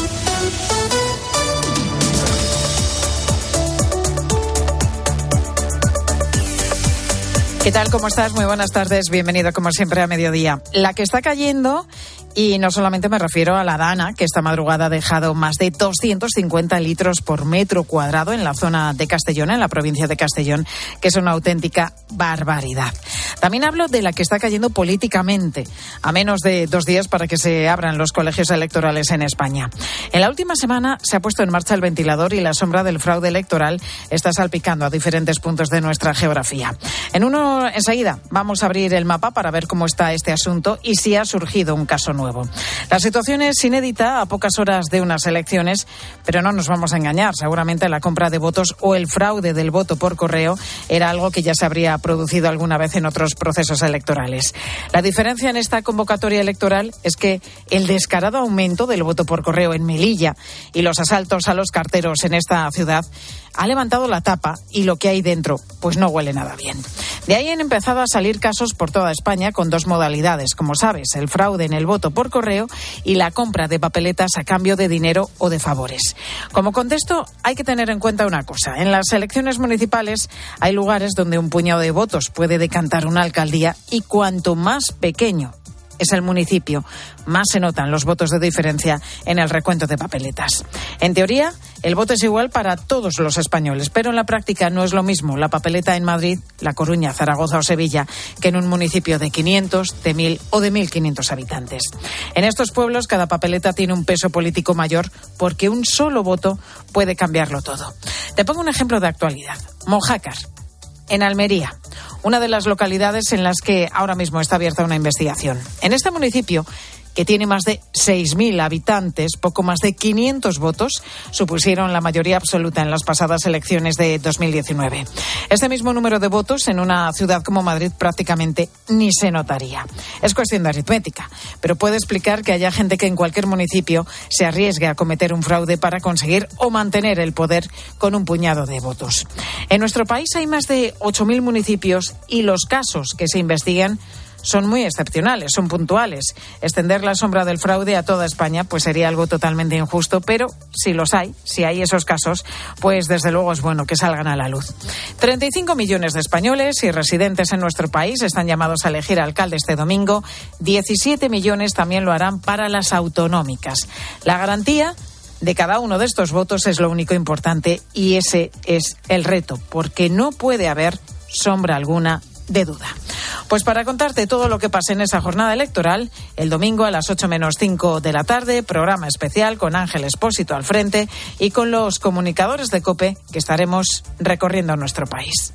¿Qué tal? ¿Cómo estás? Muy buenas tardes. Bienvenido, como siempre, a Mediodía. La que está cayendo, y no solamente me refiero a la Dana, que esta madrugada ha dejado más de doscientos cincuenta litros por metro cuadrado en la zona de Castellón, en la provincia de Castellón, que es una auténtica barbaridad. También hablo de la que está cayendo políticamente, a menos de dos días para que se abran los colegios electorales en España. En la última semana se ha puesto en marcha el ventilador y la sombra del fraude electoral está salpicando a diferentes puntos de nuestra geografía. En uno Enseguida vamos a abrir el mapa para ver cómo está este asunto y si ha surgido un caso nuevo. La situación es inédita a pocas horas de unas elecciones, pero no nos vamos a engañar. Seguramente la compra de votos o el fraude del voto por correo era algo que ya se habría producido alguna vez en otros procesos electorales. La diferencia en esta convocatoria electoral es que el descarado aumento del voto por correo en Melilla y los asaltos a los carteros en esta ciudad ha levantado la tapa y lo que hay dentro pues no huele nada bien. De ahí han empezado a salir casos por toda España con dos modalidades, como sabes, el fraude en el voto por correo y la compra de papeletas a cambio de dinero o de favores. Como contexto, hay que tener en cuenta una cosa. En las elecciones municipales hay lugares donde un puñado de votos puede decantar una alcaldía y cuanto más pequeño es el municipio, más se notan los votos de diferencia en el recuento de papeletas. En teoría, el voto es igual para todos los españoles, pero en la práctica no es lo mismo la papeleta en Madrid, La Coruña, Zaragoza o Sevilla que en un municipio de quinientos, de mil o de mil quinientos habitantes. En estos pueblos cada papeleta tiene un peso político mayor porque un solo voto puede cambiarlo todo. Te pongo un ejemplo de actualidad. Mojácar, en Almería, una de las localidades en las que ahora mismo está abierta una investigación. En este municipio, que tiene más de seis mil habitantes, poco más de quinientos votos supusieron la mayoría absoluta en las pasadas elecciones de dos mil diecinueve. Este mismo número de votos en una ciudad como Madrid prácticamente ni se notaría. Es cuestión de aritmética, pero puede explicar que haya gente que en cualquier municipio se arriesgue a cometer un fraude para conseguir o mantener el poder con un puñado de votos. En nuestro país hay más de ocho mil municipios y los casos que se investigan son muy excepcionales, son puntuales. Extender la sombra del fraude a toda España pues sería algo totalmente injusto, pero si los hay, si hay esos casos, pues desde luego es bueno que salgan a la luz. treinta y cinco millones de españoles y residentes en nuestro país están llamados a elegir alcalde este domingo. diecisiete millones también lo harán para las autonómicas. La garantía de cada uno de estos votos es lo único importante y ese es el reto, porque no puede haber sombra alguna de duda. Pues para contarte todo lo que pase en esa jornada electoral, el domingo a las ocho menos cinco de la tarde, programa especial con Ángel Expósito al frente y con los comunicadores de COPE que estaremos recorriendo nuestro país.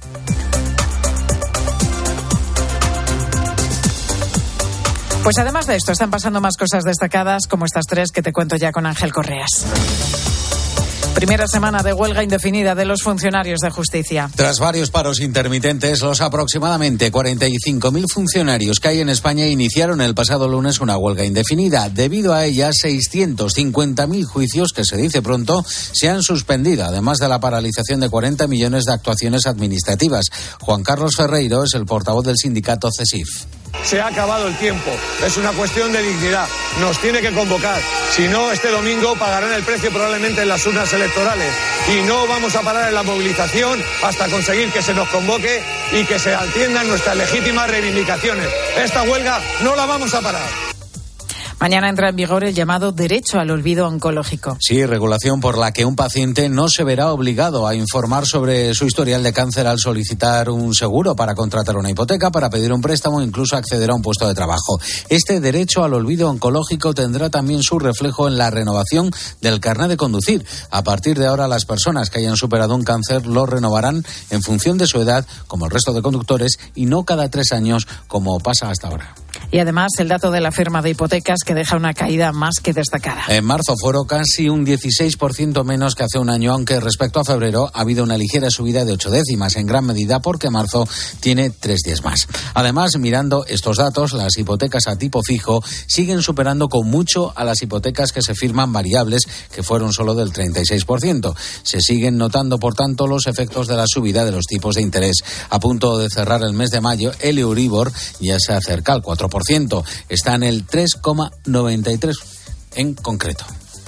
Pues además de esto, están pasando más cosas destacadas como estas tres que te cuento ya con Ángel Correas. Primera semana de huelga indefinida de los funcionarios de justicia. Tras varios paros intermitentes, los aproximadamente cuarenta y cinco mil funcionarios que hay en España iniciaron el pasado lunes una huelga indefinida. Debido a ella, seiscientos cincuenta mil juicios, que se dice pronto, se han suspendido, además de la paralización de cuarenta millones de actuaciones administrativas. Juan Carlos Ferreiro es el portavoz del sindicato CESIF. Se ha acabado el tiempo, es una cuestión de dignidad, nos tiene que convocar, si no este domingo pagarán el precio probablemente en las urnas electorales y no vamos a parar en la movilización hasta conseguir que se nos convoque y que se atiendan nuestras legítimas reivindicaciones. Esta huelga no la vamos a parar. Mañana entra en vigor el llamado derecho al olvido oncológico. Sí, regulación por la que un paciente no se verá obligado a informar sobre su historial de cáncer al solicitar un seguro para contratar una hipoteca, para pedir un préstamo o incluso acceder a un puesto de trabajo. Este derecho al olvido oncológico tendrá también su reflejo en la renovación del carnet de conducir. A partir de ahora, las personas que hayan superado un cáncer lo renovarán en función de su edad, como el resto de conductores, y no cada tres años, como pasa hasta ahora. Y además el dato de la firma de hipotecas que deja una caída más que destacada. En marzo fueron casi un dieciséis por ciento menos que hace un año, aunque respecto a febrero ha habido una ligera subida de ocho décimas, en gran medida porque marzo tiene tres días más. Además, mirando estos datos, las hipotecas a tipo fijo siguen superando con mucho a las hipotecas que se firman variables, que fueron solo del treinta y seis por ciento. Se siguen notando, por tanto, los efectos de la subida de los tipos de interés. A punto de cerrar el mes de mayo, el Euribor ya se acerca al cuatro por ciento. Está en el tres coma noventa y tres en concreto.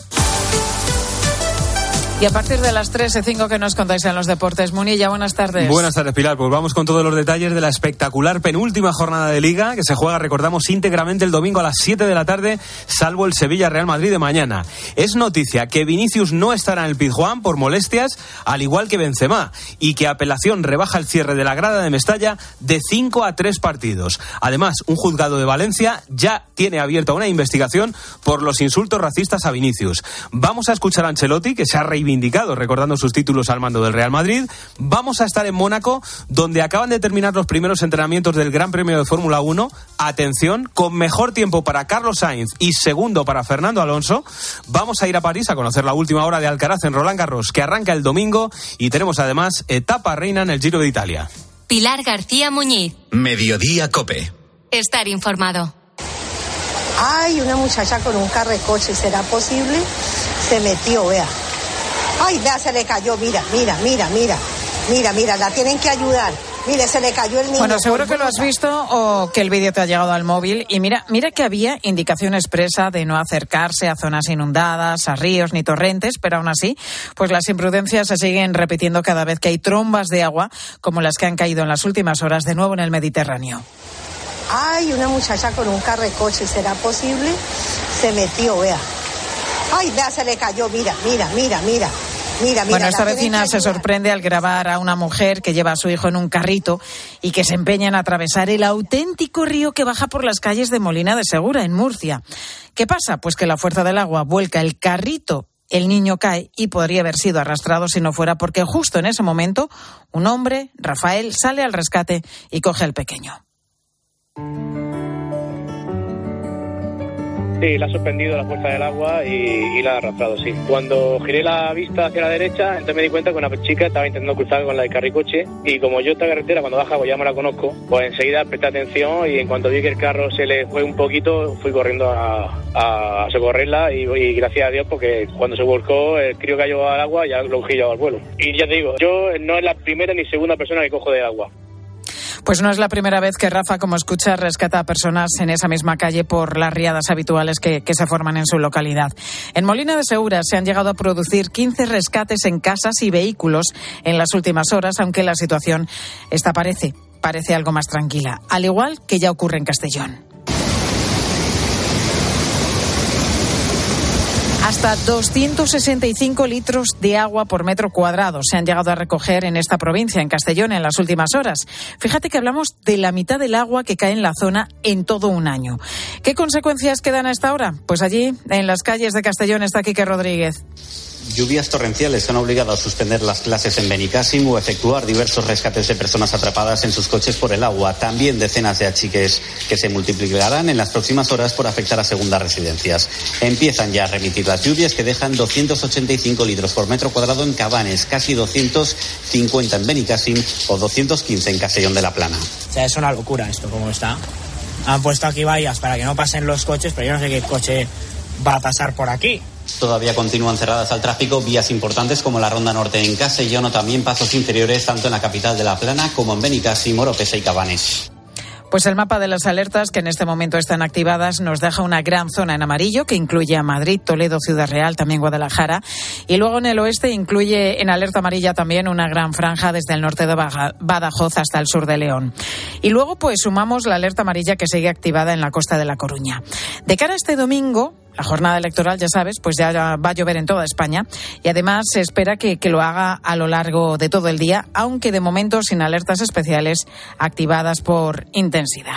Y a partir de las tres y cinco que nos contáis en los deportes. Munilla, buenas tardes. Buenas tardes, Pilar. Pues vamos con todos los detalles de la espectacular penúltima jornada de Liga, que se juega, recordamos, íntegramente el domingo a las siete de la tarde, salvo el Sevilla-Real Madrid de mañana. Es noticia que Vinicius no estará en el Pizjuán por molestias, al igual que Benzema, y que apelación rebaja el cierre de la grada de Mestalla de cinco a tres partidos. Además, un juzgado de Valencia ya tiene abierta una investigación por los insultos racistas a Vinicius. Vamos a escuchar a Ancelotti, que se ha reivindicado indicado, recordando sus títulos al mando del Real Madrid. Vamos a estar en Mónaco, donde acaban de terminar los primeros entrenamientos del Gran Premio de Fórmula uno. Atención, con mejor tiempo para Carlos Sainz y segundo para Fernando Alonso. Vamos a ir a París a conocer la última hora de Alcaraz en Roland Garros, que arranca el domingo, y tenemos además etapa reina en el Giro de Italia. Pilar García Muñiz. Mediodía Cope. Estar informado. Ay, una muchacha con un carrecoche, ¿será posible? Se metió, vea. Ay, vea, se le cayó, mira, mira, mira, mira, mira, mira, la tienen que ayudar. Mire, se le cayó el niño. Bueno, seguro que lo has visto o que el vídeo te ha llegado al móvil. Y mira, mira que había indicación expresa de no acercarse a zonas inundadas, a ríos ni torrentes, pero aún así, pues las imprudencias se siguen repitiendo cada vez que hay trombas de agua, como las que han caído en las últimas horas de nuevo en el Mediterráneo. Ay, una muchacha con un carrecoche, ¿será posible? Se metió, vea. Ay, vea, se le cayó, mira, mira, mira, mira. Mira, mira, bueno, esta vecina se sorprende al grabar a una mujer que lleva a su hijo en un carrito y que se empeña en atravesar el auténtico río que baja por las calles de Molina de Segura, en Murcia. ¿Qué pasa? Pues que la fuerza del agua vuelca el carrito, el niño cae y podría haber sido arrastrado si no fuera porque justo en ese momento un hombre, Rafael, sale al rescate y coge al pequeño. Sí, la ha sorprendido la fuerza del agua y, y la ha arrastrado, sí. Cuando giré la vista hacia la derecha, entonces me di cuenta que una chica estaba intentando cruzar con la de carricoche y como yo esta carretera cuando baja pues ya me la conozco, pues enseguida presté atención y en cuanto vi que el carro se le fue un poquito, fui corriendo a, a socorrerla y, y gracias a Dios porque cuando se volcó el crío cayó al agua y ya lo cogí yo al vuelo. Y ya te digo, yo no es la primera ni segunda persona que cojo de agua. Pues no es la primera vez que Rafa, como escuchas, rescata a personas en esa misma calle por las riadas habituales que, que se forman en su localidad. En Molina de Segura se han llegado a producir quince rescates en casas y vehículos en las últimas horas, aunque la situación esta parece, parece algo más tranquila, al igual que ya ocurre en Castellón. Hasta doscientos sesenta y cinco litros de agua por metro cuadrado se han llegado a recoger en esta provincia, en Castellón, en las últimas horas. Fíjate que hablamos de la mitad del agua que cae en la zona en todo un año. ¿Qué consecuencias quedan a esta hora? Pues allí, en las calles de Castellón, está Quique Rodríguez. Lluvias torrenciales han obligado a suspender las clases en Benicàssim o efectuar diversos rescates de personas atrapadas en sus coches por el agua. También decenas de achiques que se multiplicarán en las próximas horas por afectar a segundas residencias. Empiezan ya a remitir las lluvias que dejan doscientos ochenta y cinco litros por metro cuadrado en Cabanes, casi doscientos cincuenta en Benicàssim o doscientos quince en Castellón de la Plana. O sea, es una locura esto como está. Han puesto aquí vallas para que no pasen los coches, pero yo no sé qué coche va a pasar por aquí. Todavía continúan cerradas al tráfico vías importantes como la Ronda Norte en Castellón o también pasos interiores tanto en la capital de La Plana como en Benicàssim, Oropesa y Cabanes. Pues el mapa de las alertas que en este momento están activadas nos deja una gran zona en amarillo que incluye a Madrid, Toledo, Ciudad Real, también Guadalajara. Y luego en el oeste incluye en alerta amarilla también una gran franja desde el norte de Badajoz hasta el sur de León. Y luego pues sumamos la alerta amarilla que sigue activada en la costa de La Coruña. De cara a este domingo, la jornada electoral, ya sabes, pues ya va a llover en toda España y además se espera que, que lo haga a lo largo de todo el día, aunque de momento sin alertas especiales activadas por intensidad.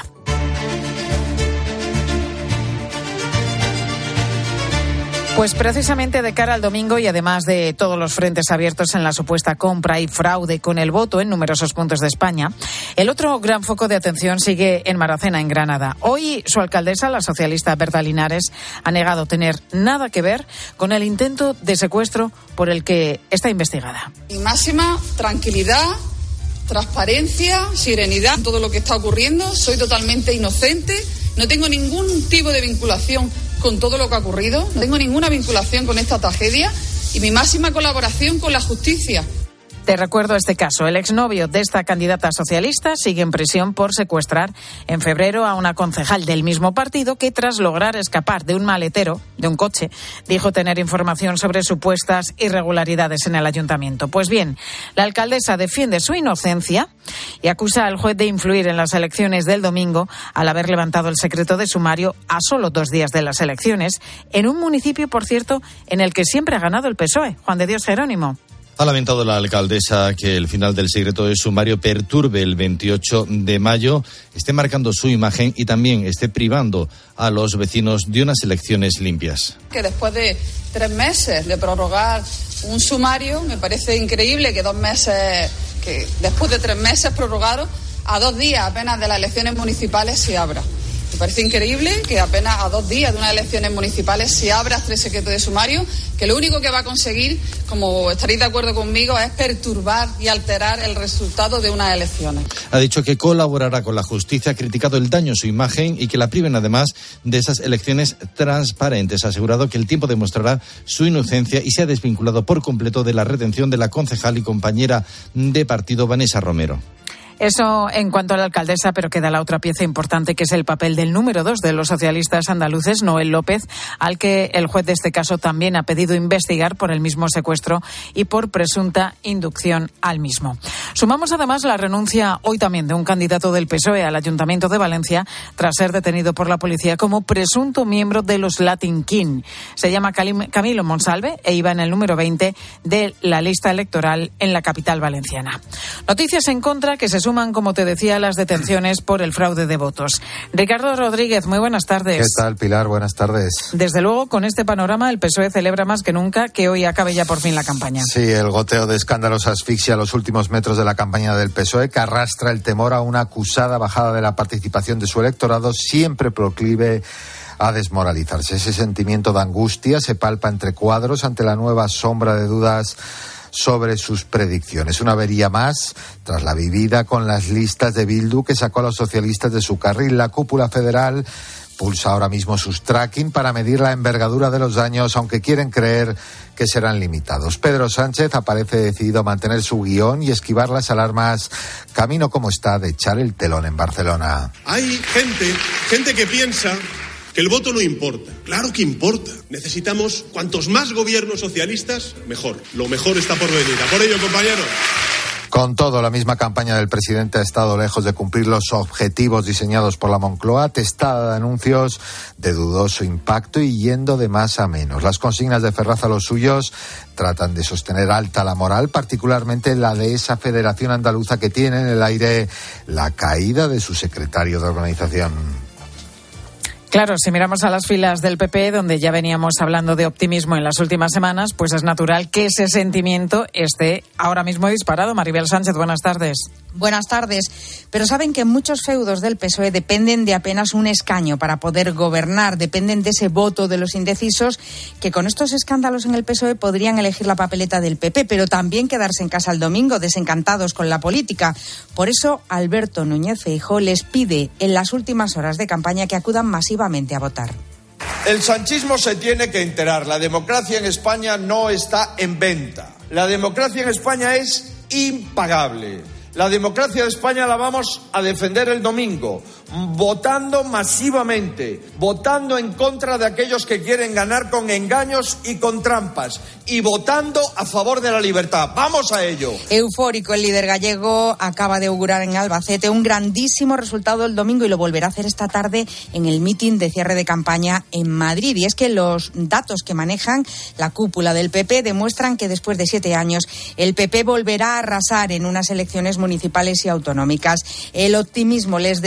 Pues precisamente de cara al domingo y además de todos los frentes abiertos en la supuesta compra y fraude con el voto en numerosos puntos de España, el otro gran foco de atención sigue en Maracena, en Granada. Hoy su alcaldesa, la socialista Berta Linares, ha negado tener nada que ver con el intento de secuestro por el que está investigada. Y máxima tranquilidad, transparencia, serenidad en todo lo que está ocurriendo. Soy totalmente inocente, no tengo ningún tipo de vinculación con todo lo que ha ocurrido, no tengo ninguna vinculación con esta tragedia y mi máxima colaboración con la justicia. Te recuerdo este caso. El exnovio de esta candidata socialista sigue en prisión por secuestrar en febrero a una concejal del mismo partido que, tras lograr escapar de un maletero, de un coche, dijo tener información sobre supuestas irregularidades en el ayuntamiento. Pues bien, la alcaldesa defiende su inocencia y acusa al juez de influir en las elecciones del domingo al haber levantado el secreto de sumario a solo dos días de las elecciones, en un municipio, por cierto, en el que siempre ha ganado el P S O E. Juan de Dios Jerónimo. Ha lamentado la alcaldesa que el final del secreto de sumario perturbe el veintiocho de mayo, esté marcando su imagen y también esté privando a los vecinos de unas elecciones limpias. Que después de tres meses de prorrogar un sumario, me parece increíble que dos meses, que después de tres meses prorrogados, a dos días apenas de las elecciones municipales se abra. Me parece increíble que apenas a dos días de unas elecciones municipales se abra este secreto de sumario, que lo único que va a conseguir, como estaréis de acuerdo conmigo, es perturbar y alterar el resultado de unas elecciones. Ha dicho que colaborará con la justicia, ha criticado el daño a su imagen y que la priven además de esas elecciones transparentes. Ha asegurado que el tiempo demostrará su inocencia y se ha desvinculado por completo de la retención de la concejal y compañera de partido Vanessa Romero. Eso en cuanto a la alcaldesa, pero queda la otra pieza importante, que es el papel del número dos de los socialistas andaluces, Noel López, al que el juez de este caso también ha pedido investigar por el mismo secuestro y por presunta inducción al mismo. Sumamos además la renuncia hoy también de un candidato del P S O E al Ayuntamiento de Valencia tras ser detenido por la policía como presunto miembro de los Latin King. Se llama Camilo Monsalve e iba en el número veinte de la lista electoral en la capital valenciana. Noticias en contra que se suman, como te decía, las detenciones por el fraude de votos. Ricardo Rodríguez, muy buenas tardes. ¿Qué tal, Pilar? Buenas tardes. Desde luego, con este panorama, el P S O E celebra más que nunca que hoy acabe ya por fin la campaña. Sí, el goteo de escándalos asfixia los últimos metros de la campaña del P S O E, que arrastra el temor a una acusada bajada de la participación de su electorado, siempre proclive a desmoralizarse. Ese sentimiento de angustia se palpa entre cuadros ante la nueva sombra de dudas sobre sus predicciones. Una avería más tras la vivida con las listas de Bildu, que sacó a los socialistas de su carril. La cúpula federal pulsa ahora mismo sus tracking para medir la envergadura de los daños, aunque quieren creer que serán limitados. Pedro Sánchez aparece decidido a mantener su guión y esquivar las alarmas, camino como está de echar el telón en Barcelona. Hay gente, gente que piensa que el voto no importa. Claro que importa. Necesitamos cuantos más gobiernos socialistas, mejor. Lo mejor está por venir. A por ello, compañeros. Con todo, la misma campaña del presidente ha estado lejos de cumplir los objetivos diseñados por la Moncloa, testada de anuncios de dudoso impacto y yendo de más a menos. Las consignas de Ferraz a los suyos tratan de sostener alta la moral, particularmente la de esa federación andaluza que tiene en el aire la caída de su secretario de organización. Claro, si miramos a las filas del P P, donde ya veníamos hablando de optimismo en las últimas semanas, pues es natural que ese sentimiento esté ahora mismo disparado. Maribel Sánchez, buenas tardes. Buenas tardes. Pero saben que muchos feudos del P S O E dependen de apenas un escaño para poder gobernar, dependen de ese voto de los indecisos, que con estos escándalos en el P S O E podrían elegir la papeleta del P P, pero también quedarse en casa el domingo, desencantados con la política. Por eso, Alberto Núñez Feijóo les pide en las últimas horas de campaña que acudan masivamente a votar. El sanchismo se tiene que enterar. La democracia en España no está en venta. La democracia en España es impagable. La democracia de España la vamos a defender el domingo, votando masivamente, votando en contra de aquellos que quieren ganar con engaños y con trampas, y votando a favor de la libertad. ¡Vamos a ello! Eufórico, el líder gallego acaba de augurar en Albacete un grandísimo resultado el domingo y lo volverá a hacer esta tarde en el mitin de cierre de campaña en Madrid. Y es que los datos que manejan la cúpula del P P demuestran que después de siete años el P P volverá a arrasar en unas elecciones municipales y autonómicas. El optimismo les desborda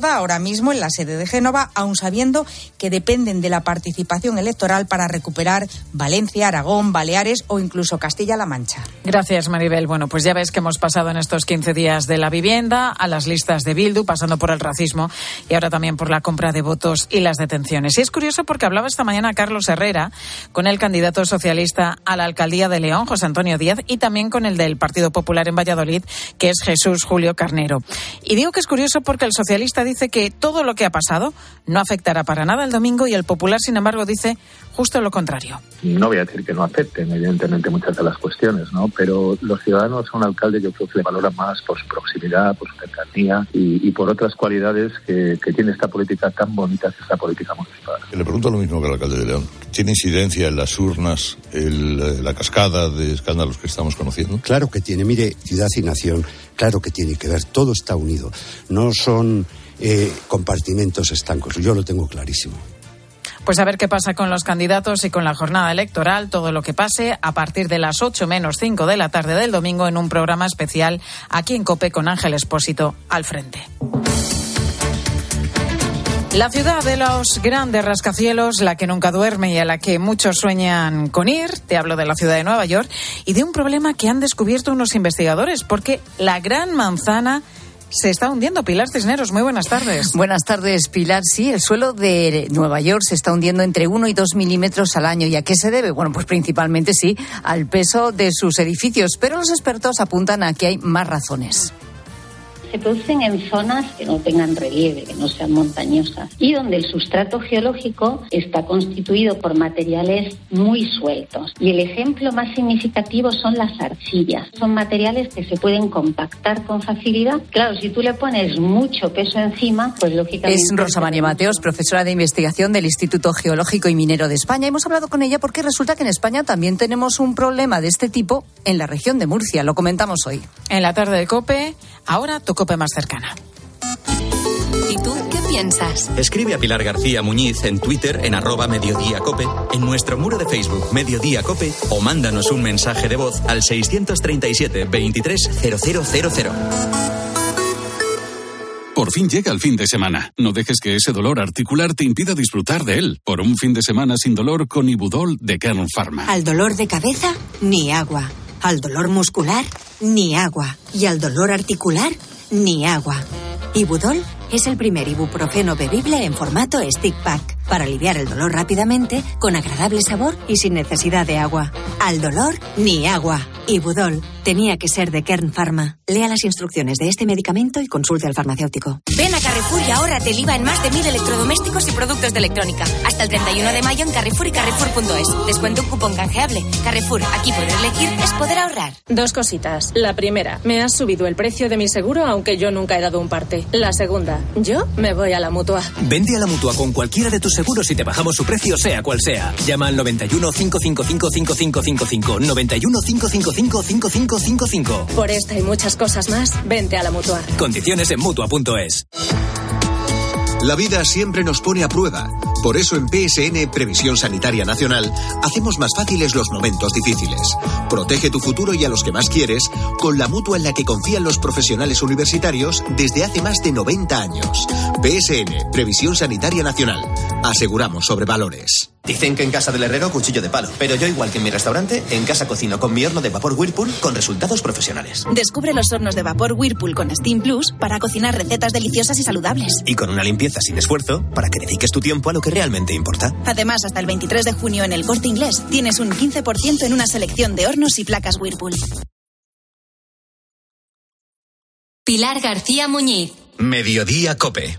celebrada ahora mismo en la sede de Génova, aun sabiendo que dependen de la participación electoral para recuperar Valencia, Aragón, Baleares o incluso Castilla-La Mancha. Gracias, Maribel. Bueno, pues ya ves que hemos pasado en estos quince días de la vivienda a las listas de Bildu, pasando por el racismo y ahora también por la compra de votos y las detenciones. Y es curioso porque hablaba esta mañana Carlos Herrera con el candidato socialista a la alcaldía de León, José Antonio Díaz, y también con el del Partido Popular en Valladolid, que es Jesús Julio Carnero. Y digo que es curioso porque el socialista dice que todo lo que ha pasado no afectará para nada el domingo y el Popular, sin embargo, dice justo lo contrario. No voy a decir que no acepten, evidentemente, muchas de las cuestiones, ¿no? Pero los ciudadanos a un alcalde yo creo que le valoran más por su proximidad, por su cercanía y, y por otras cualidades que, que tiene esta política tan bonita que es la política municipal. Le pregunto lo mismo que al alcalde de León. ¿Tiene incidencia en las urnas el, la cascada de escándalos que estamos conociendo? Claro que tiene. Mire, Ciudad y Nación, claro que tiene que ver. Todo está unido. No son eh, compartimentos estancos. Yo lo tengo clarísimo. Pues a ver qué pasa con los candidatos y con la jornada electoral, todo lo que pase a partir de las ocho menos cinco de la tarde del domingo en un programa especial aquí en COPE con Ángel Expósito al frente. La ciudad de los grandes rascacielos, la que nunca duerme y a la que muchos sueñan con ir, te hablo de la ciudad de Nueva York, y de un problema que han descubierto unos investigadores, porque la Gran Manzana se está hundiendo. Pilar Cisneros, muy buenas tardes. Buenas tardes, Pilar. Sí, el suelo de Nueva York se está hundiendo entre uno y dos milímetros al año. ¿Y a qué se debe? Bueno, pues principalmente sí, al peso de sus edificios, pero los expertos apuntan a que hay más razones. Se producen en zonas que no tengan relieve, que no sean montañosas y donde el sustrato geológico está constituido por materiales muy sueltos. Y el ejemplo más significativo son las arcillas. Son materiales que se pueden compactar con facilidad. Claro, si tú le pones mucho peso encima, pues lógicamente... Es Rosa María Mateos, profesora de investigación del Instituto Geológico y Minero de España. Hemos hablado con ella porque resulta que en España también tenemos un problema de este tipo en la región de Murcia. Lo comentamos hoy. En la tarde de COPE, ahora tu COPE más cercana. ¿Y tú qué piensas? Escribe a Pilar García Muñiz en Twitter en arroba Mediodía Cope, en nuestro muro de Facebook Mediodía Cope o mándanos un mensaje de voz al seiscientos treinta y siete veintitrés cero cero cero cero. Por fin llega el fin de semana. No dejes que ese dolor articular te impida disfrutar de él. Por un fin de semana sin dolor con Ibudol de Kern Pharma. Al dolor de cabeza, ni agua. Al dolor muscular, ni agua. Y al dolor articular, ni agua. Ibudol es el primer ibuprofeno bebible en formato stick pack para aliviar el dolor rápidamente, con agradable sabor y sin necesidad de agua. Al dolor, ni agua. Ibudol tenía que ser de Kern Pharma. Lea las instrucciones de este medicamento y consulte al farmacéutico. Ven a Carrefour y ahórrate el I V A en más de mil electrodomésticos y productos de electrónica. Hasta el treinta y uno de mayo en Carrefour y Carrefour punto es. Descuento un cupón canjeable. Carrefour, aquí poder elegir es poder ahorrar. Dos cositas. La primera, me has subido el precio de mi seguro aunque yo nunca he dado un parte. La segunda, yo me voy a la Mutua. Vente a la Mutua con cualquiera de tus seguros y te bajamos su precio sea cual sea. Llama al noventa y uno, cinco cinco cinco, cinco cinco cinco cinco. noventa y uno, cinco cinco cinco, cinco cinco cinco cinco. Por esta y muchas cosas más, vente a la Mutua. Condiciones en Mutua punto es. La vida siempre nos pone a prueba. Por eso en P S N Previsión Sanitaria Nacional hacemos más fáciles los momentos difíciles. Protege tu futuro y a los que más quieres con la mutua en la que confían los profesionales universitarios desde hace más de noventa años. P S N Previsión Sanitaria Nacional. Aseguramos sobre valores. Dicen que en casa del herrero cuchillo de palo, pero yo igual que en mi restaurante, en casa cocino con mi horno de vapor Whirlpool con resultados profesionales. Descubre los hornos de vapor Whirlpool con Steam Plus para cocinar recetas deliciosas y saludables. Y con una limpieza sin esfuerzo para que dediques tu tiempo a lo que realmente importa. Además, hasta el veintitrés de junio en El Corte Inglés tienes un quince por ciento en una selección de hornos y placas Whirlpool. Pilar García Muñiz. Mediodía Cope.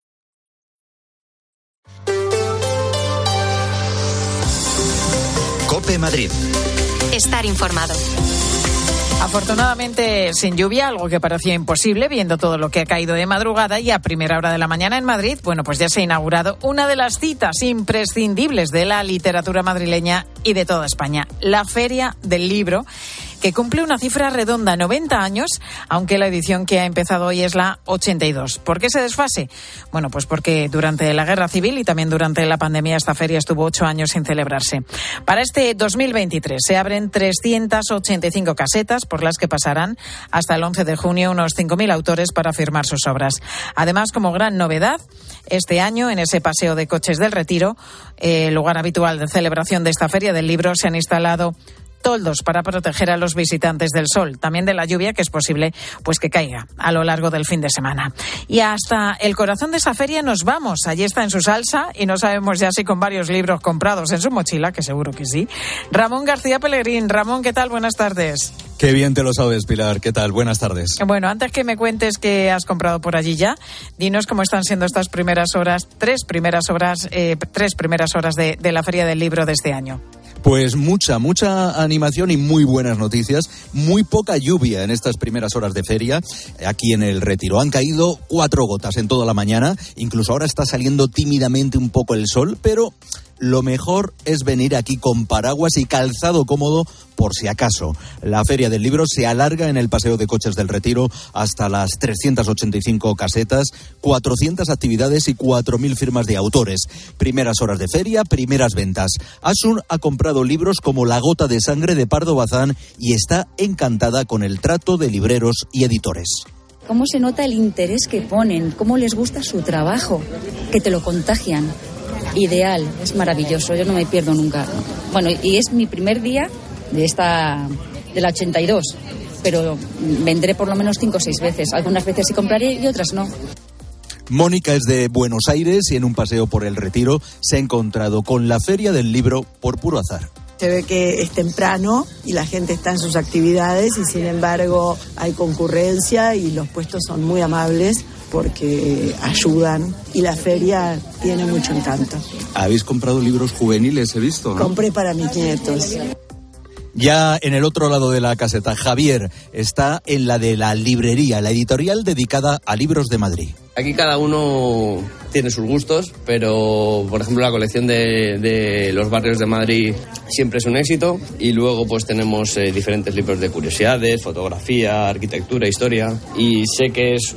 Cope Madrid. Estar informado. Afortunadamente sin lluvia, algo que parecía imposible viendo todo lo que ha caído de madrugada, y a primera hora de la mañana en Madrid, bueno, pues ya se ha inaugurado una de las citas imprescindibles de la literatura madrileña y de toda España, la Feria del Libro, que cumple una cifra redonda, noventa años, aunque la edición que ha empezado hoy es la ochenta y dos. ¿Por qué ese desfase? Bueno, pues porque durante la Guerra Civil y también durante la pandemia esta feria estuvo ocho años sin celebrarse. Para este dos mil veintitrés se abren trescientas ochenta y cinco casetas por las que pasarán hasta el once de junio unos cinco mil autores para firmar sus obras. Además, como gran novedad, este año en ese paseo de coches del Retiro, eh, lugar habitual de celebración de esta feria del libro, se han instalado toldos para proteger a los visitantes del sol, también de la lluvia, que es posible pues que caiga a lo largo del fin de semana. Y hasta el corazón de esa feria nos vamos. Allí está en su salsa y no sabemos ya si con varios libros comprados en su mochila, que seguro que sí. Ramón García Pellegrín. Ramón, ¿qué tal? Buenas tardes. Qué bien te lo sabes, Pilar. ¿Qué tal? Buenas tardes. Bueno, antes que me cuentes qué has comprado por allí ya, dinos cómo están siendo estas primeras horas, tres primeras horas, eh, tres primeras horas de, de la Feria del Libro de este año. Pues mucha, mucha animación y muy buenas noticias. Muy poca lluvia en estas primeras horas de feria aquí en el Retiro. Han caído cuatro gotas en toda la mañana. Incluso ahora está saliendo tímidamente un poco el sol, pero lo mejor es venir aquí con paraguas y calzado cómodo por si acaso. La Feria del Libro se alarga en el Paseo de Coches del Retiro hasta las trescientas ochenta y cinco casetas, cuatrocientas actividades y cuatro mil firmas de autores. Primeras horas de feria, primeras ventas. Asun ha comprado libros como La gota de sangre de Pardo Bazán y está encantada con el trato de libreros y editores. Cómo se nota el interés que ponen, cómo les gusta su trabajo, que te lo contagian. Ideal, es maravilloso, yo no me pierdo nunca. Bueno, y es mi primer día de esta de la ochenta y dos, pero vendré por lo menos cinco o seis veces. Algunas veces sí compraré y otras no. Mónica es de Buenos Aires y en un paseo por el Retiro se ha encontrado con la Feria del Libro por puro azar. Se ve que es temprano y la gente está en sus actividades y sin embargo hay concurrencia y los puestos son muy amables porque ayudan y la feria tiene mucho encanto. ¿Habéis comprado libros juveniles, he visto, ¿no? Compré para mis nietos. Ya en el otro lado de la caseta, Javier está en la de la librería, la editorial dedicada a libros de Madrid. Aquí cada uno tiene sus gustos, pero por ejemplo la colección de, de los barrios de Madrid siempre es un éxito y luego pues tenemos eh, diferentes libros de curiosidades, fotografía, arquitectura, historia y sé que es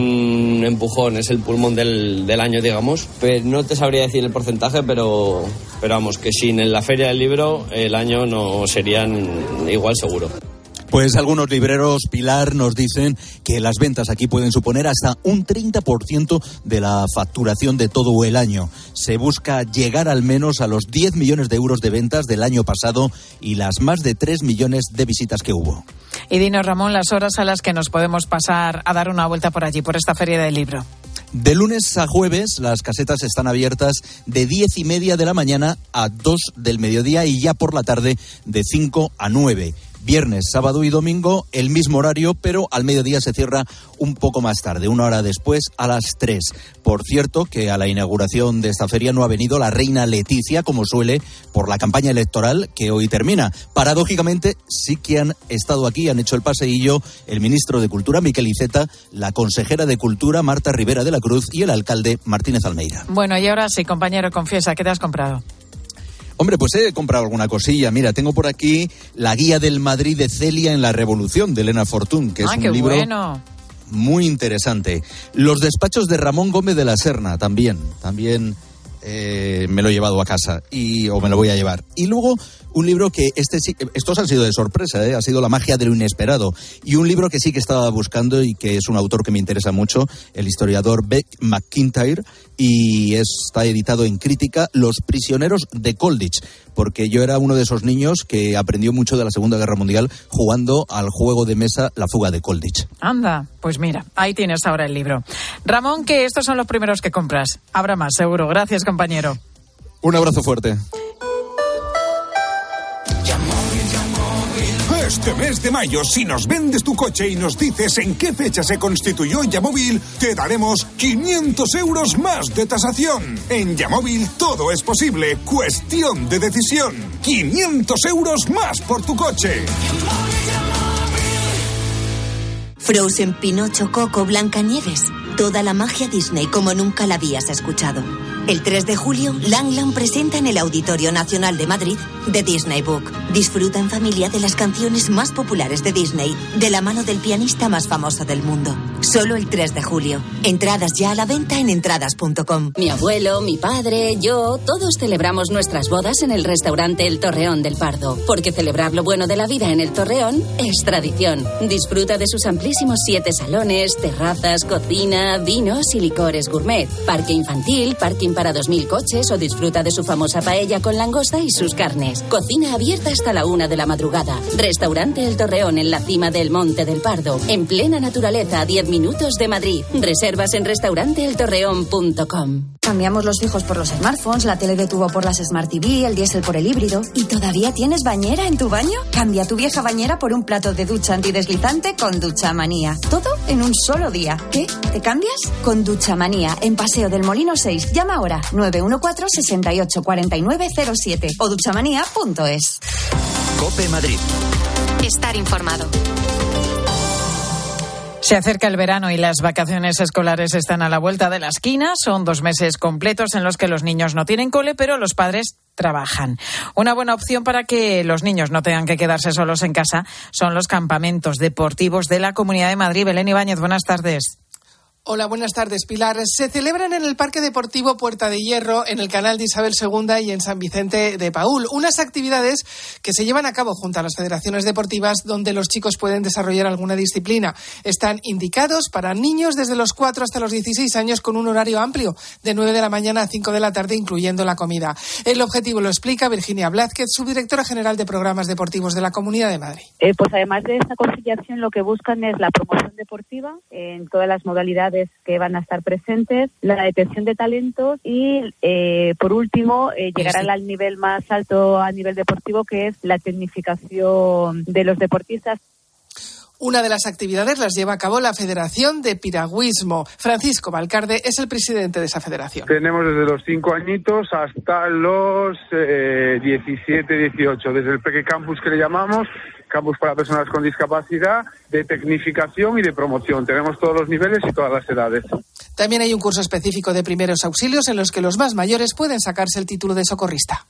un empujón, es el pulmón del, del año, digamos, pero no te sabría decir el porcentaje, pero, pero vamos, que sin la Feria del Libro el año no serían igual seguro. Pues algunos libreros, Pilar, nos dicen que las ventas aquí pueden suponer hasta un treinta por ciento de la facturación de todo el año. Se busca llegar al menos a los diez millones de euros de ventas del año pasado y las más de tres millones de visitas que hubo. Y dinos, Ramón, las horas a las que nos podemos pasar a dar una vuelta por allí, por esta Feria del Libro. De lunes a jueves las casetas están abiertas de diez y media de la mañana a dos del mediodía y ya por la tarde de cinco a nueve. Viernes, sábado y domingo, el mismo horario, pero al mediodía se cierra un poco más tarde, una hora después, a las tres. Por cierto, que a la inauguración de esta feria no ha venido la reina Leticia, como suele, por la campaña electoral que hoy termina. Paradójicamente, sí que han estado aquí, han hecho el paseillo el ministro de Cultura, Miquel Iceta, la consejera de Cultura, Marta Rivera de la Cruz, y el alcalde, Martínez Almeida. Bueno, y ahora sí, compañero, confiesa, ¿qué te has comprado? Hombre, pues he comprado alguna cosilla. Mira, tengo por aquí la guía del Madrid de Celia en la Revolución, de Elena Fortún, que es ah, un qué libro bueno. muy interesante. Los despachos de Ramón Gómez de la Serna, también, también eh, me lo he llevado a casa y o me lo voy a llevar. Y luego un libro que este sí, estos han sido de sorpresa, ¿eh? Ha sido La magia de lo inesperado. Y un libro que sí que estaba buscando y que es un autor que me interesa mucho, el historiador Beck McIntyre, y está editado en Crítica, Los prisioneros de Colditch, porque yo era uno de esos niños que aprendió mucho de la Segunda Guerra Mundial jugando al juego de mesa La fuga de Colditch. Anda, pues mira, ahí tienes ahora el libro. Ramón, que estos son los primeros que compras. Habrá más, seguro. Gracias, compañero. Un abrazo fuerte. Este mes de mayo, si nos vendes tu coche y nos dices en qué fecha se constituyó Yamóvil, te daremos quinientos euros más de tasación. En Yamóvil todo es posible, cuestión de decisión. quinientos euros más por tu coche. Frozen, Pinocho, Coco, Blancanieves. Toda la magia Disney como nunca la habías escuchado. El tres de julio, Langland presenta en el Auditorio Nacional de Madrid The Disney Book. Disfruta en familia de las canciones más populares de Disney, de la mano del pianista más famoso del mundo. Solo el tres de julio. Entradas ya a la venta en entradas punto com. Mi abuelo, mi padre, yo, todos celebramos nuestras bodas en el restaurante El Torreón del Pardo. Porque celebrar lo bueno de la vida en El Torreón es tradición. Disfruta de sus amplísimos siete salones, terrazas, cocina, vinos y licores gourmet. Parque infantil, parking para dos mil coches o disfruta de su famosa paella con langosta y sus carnes. Cocina abierta hasta la una de la madrugada. Restaurante El Torreón en la cima del Monte del Pardo. En plena naturaleza a diez minutos de Madrid. Reservas en restaurante el torreón punto com. Cambiamos los fijos por los smartphones, la tele de tubo por las Smart T V, el diésel por el híbrido. ¿Y todavía tienes bañera en tu baño? Cambia tu vieja bañera por un plato de ducha antideslizante con Duchamanía. Todo en un solo día. ¿Qué? ¿Te cambias? Con Duchamanía, en Paseo del Molino seis. Llama ahora nueve uno cuatro, seis ocho cuatro nueve cero siete o duchamanía punto es. COPE Madrid. Estar informado. Se acerca el verano y las vacaciones escolares están a la vuelta de la esquina. Son dos meses completos en los que los niños no tienen cole, pero los padres trabajan. Una buena opción para que los niños no tengan que quedarse solos en casa son los campamentos deportivos de la Comunidad de Madrid. Belén Ibáñez, buenas tardes. Hola, buenas tardes, Pilar. Se celebran en el Parque Deportivo Puerta de Hierro, en el Canal de Isabel segunda y en San Vicente de Paúl. Unas actividades que se llevan a cabo junto a las federaciones deportivas donde los chicos pueden desarrollar alguna disciplina. Están indicados para niños desde los cuatro hasta los dieciséis años con un horario amplio, de nueve de la mañana a cinco de la tarde, incluyendo la comida. El objetivo lo explica Virginia Blázquez, subdirectora general de Programas Deportivos de la Comunidad de Madrid. Eh, pues además de esta conciliación, lo que buscan es la promoción deportiva en todas las modalidades que van a estar presentes, la detección de talentos y, eh, por último, eh, llegar sí. al nivel más alto a nivel deportivo, que es la tecnificación de los deportistas. Una de las actividades las lleva a cabo la Federación de Piragüismo. Francisco Valcarde es el presidente de esa federación. Tenemos desde los cinco añitos hasta los eh, diecisiete, dieciocho, desde el Peque Campus, que le llamamos, campus para personas con discapacidad, de tecnificación y de promoción. Tenemos todos los niveles y todas las edades. También hay un curso específico de primeros auxilios en los que los más mayores pueden sacarse el título de socorrista.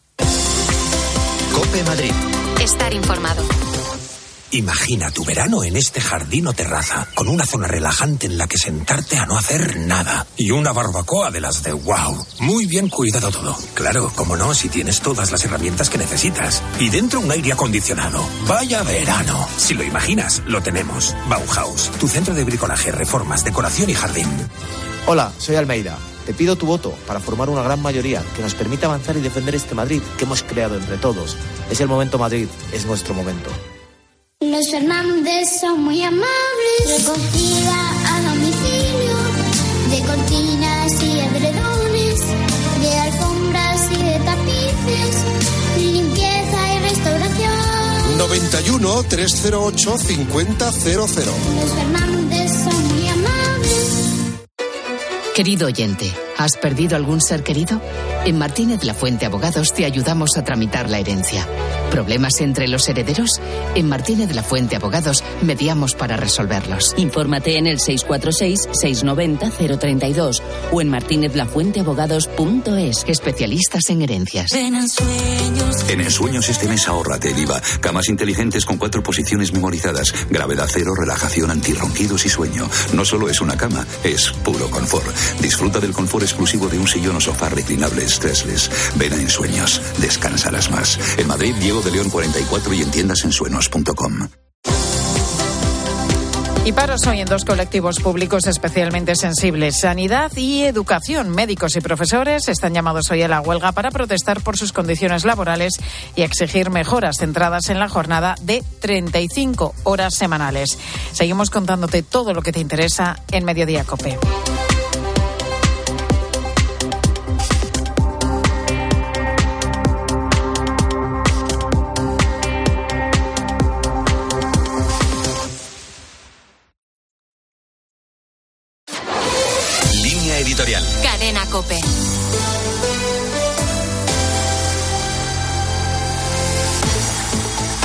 COPE Madrid. Estar informado. Imagina tu verano en este jardín o terraza, con una zona relajante en la que sentarte a no hacer nada. Y una barbacoa de las de wow. Muy bien cuidado todo. Claro, como no, si tienes todas las herramientas que necesitas. Y dentro un aire acondicionado. ¡Vaya verano! Si lo imaginas, lo tenemos. Bauhaus, tu centro de bricolaje, reformas, decoración y jardín. Hola, soy Almeida. Te pido tu voto para formar una gran mayoría que nos permita avanzar y defender este Madrid que hemos creado entre todos. Es el momento Madrid, es nuestro momento. Los Fernández son muy amables, recogida a domicilio, de cortinas y edredones, de alfombras y de tapices, limpieza y restauración. noventa y uno, trescientos ocho, cincuenta cero cero. Los Fernández son muy amables. Querido oyente, ¿has perdido algún ser querido? En Martínez La Fuente Abogados te ayudamos a tramitar la herencia. ¿Problemas entre los herederos? En Martínez La Fuente Abogados mediamos para resolverlos. Infórmate en el seis cuatro seis, seis nueve cero, cero tres dos o en martinez la fuente abogados punto es. Especialistas en herencias. En Ensueños. En Ensueños este mes ahórrate el I V A. Camas inteligentes con cuatro posiciones memorizadas. Gravedad cero, relajación, antirronquidos y sueño. No solo es una cama, es puro confort. Disfruta del confort exclusivo de un sillón o sofá reclinable stressless. Ven a Ensueños. Descansarás más. En Madrid, Diego de León cuarenta y cuatro y en tiendas ensueños punto com. Y paros hoy en dos colectivos públicos especialmente sensibles. Sanidad y educación. Médicos y profesores están llamados hoy a la huelga para protestar por sus condiciones laborales y exigir mejoras centradas en la jornada de treinta y cinco horas semanales. Seguimos contándote todo lo que te interesa en Mediodía COPE. Editorial. Cadena COPE.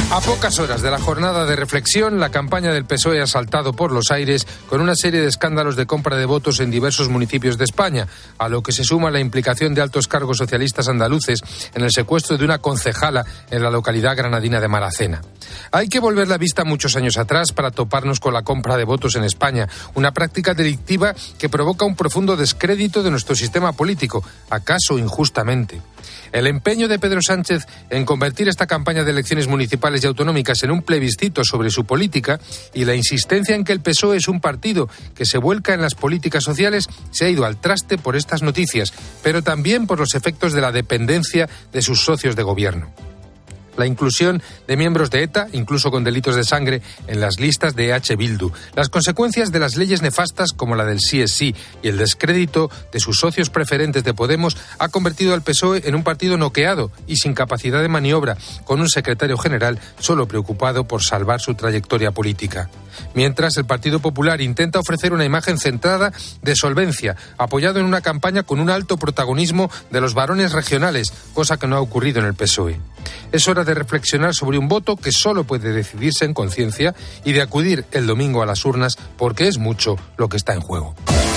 A pocas horas de la jornada de reflexión, la campaña del P S O E ha saltado por los aires con una serie de escándalos de compra de votos en diversos municipios de España, a lo que se suma la implicación de altos cargos socialistas andaluces en el secuestro de una concejala en la localidad granadina de Maracena. Hay que volver la vista muchos años atrás para toparnos con la compra de votos en España, una práctica delictiva que provoca un profundo descrédito de nuestro sistema político, acaso injustamente. El empeño de Pedro Sánchez en convertir esta campaña de elecciones municipales y autonómicas en un plebiscito sobre su política y la insistencia en que el P S O E es un partido que se vuelca en las políticas sociales se ha ido al traste por estas noticias, pero también por los efectos de la dependencia de sus socios de gobierno. La inclusión de miembros de ETA, incluso con delitos de sangre, en las listas de E H Bildu. Las consecuencias de las leyes nefastas como la del sí es sí y el descrédito de sus socios preferentes de Podemos ha convertido al P S O E en un partido noqueado y sin capacidad de maniobra, con un secretario general solo preocupado por salvar su trayectoria política. Mientras, el Partido Popular intenta ofrecer una imagen centrada de solvencia, apoyado en una campaña con un alto protagonismo de los varones regionales, cosa que no ha ocurrido en el P S O E. Es hora de reflexionar sobre un voto que solo puede decidirse en conciencia y de acudir el domingo a las urnas porque es mucho lo que está en juego.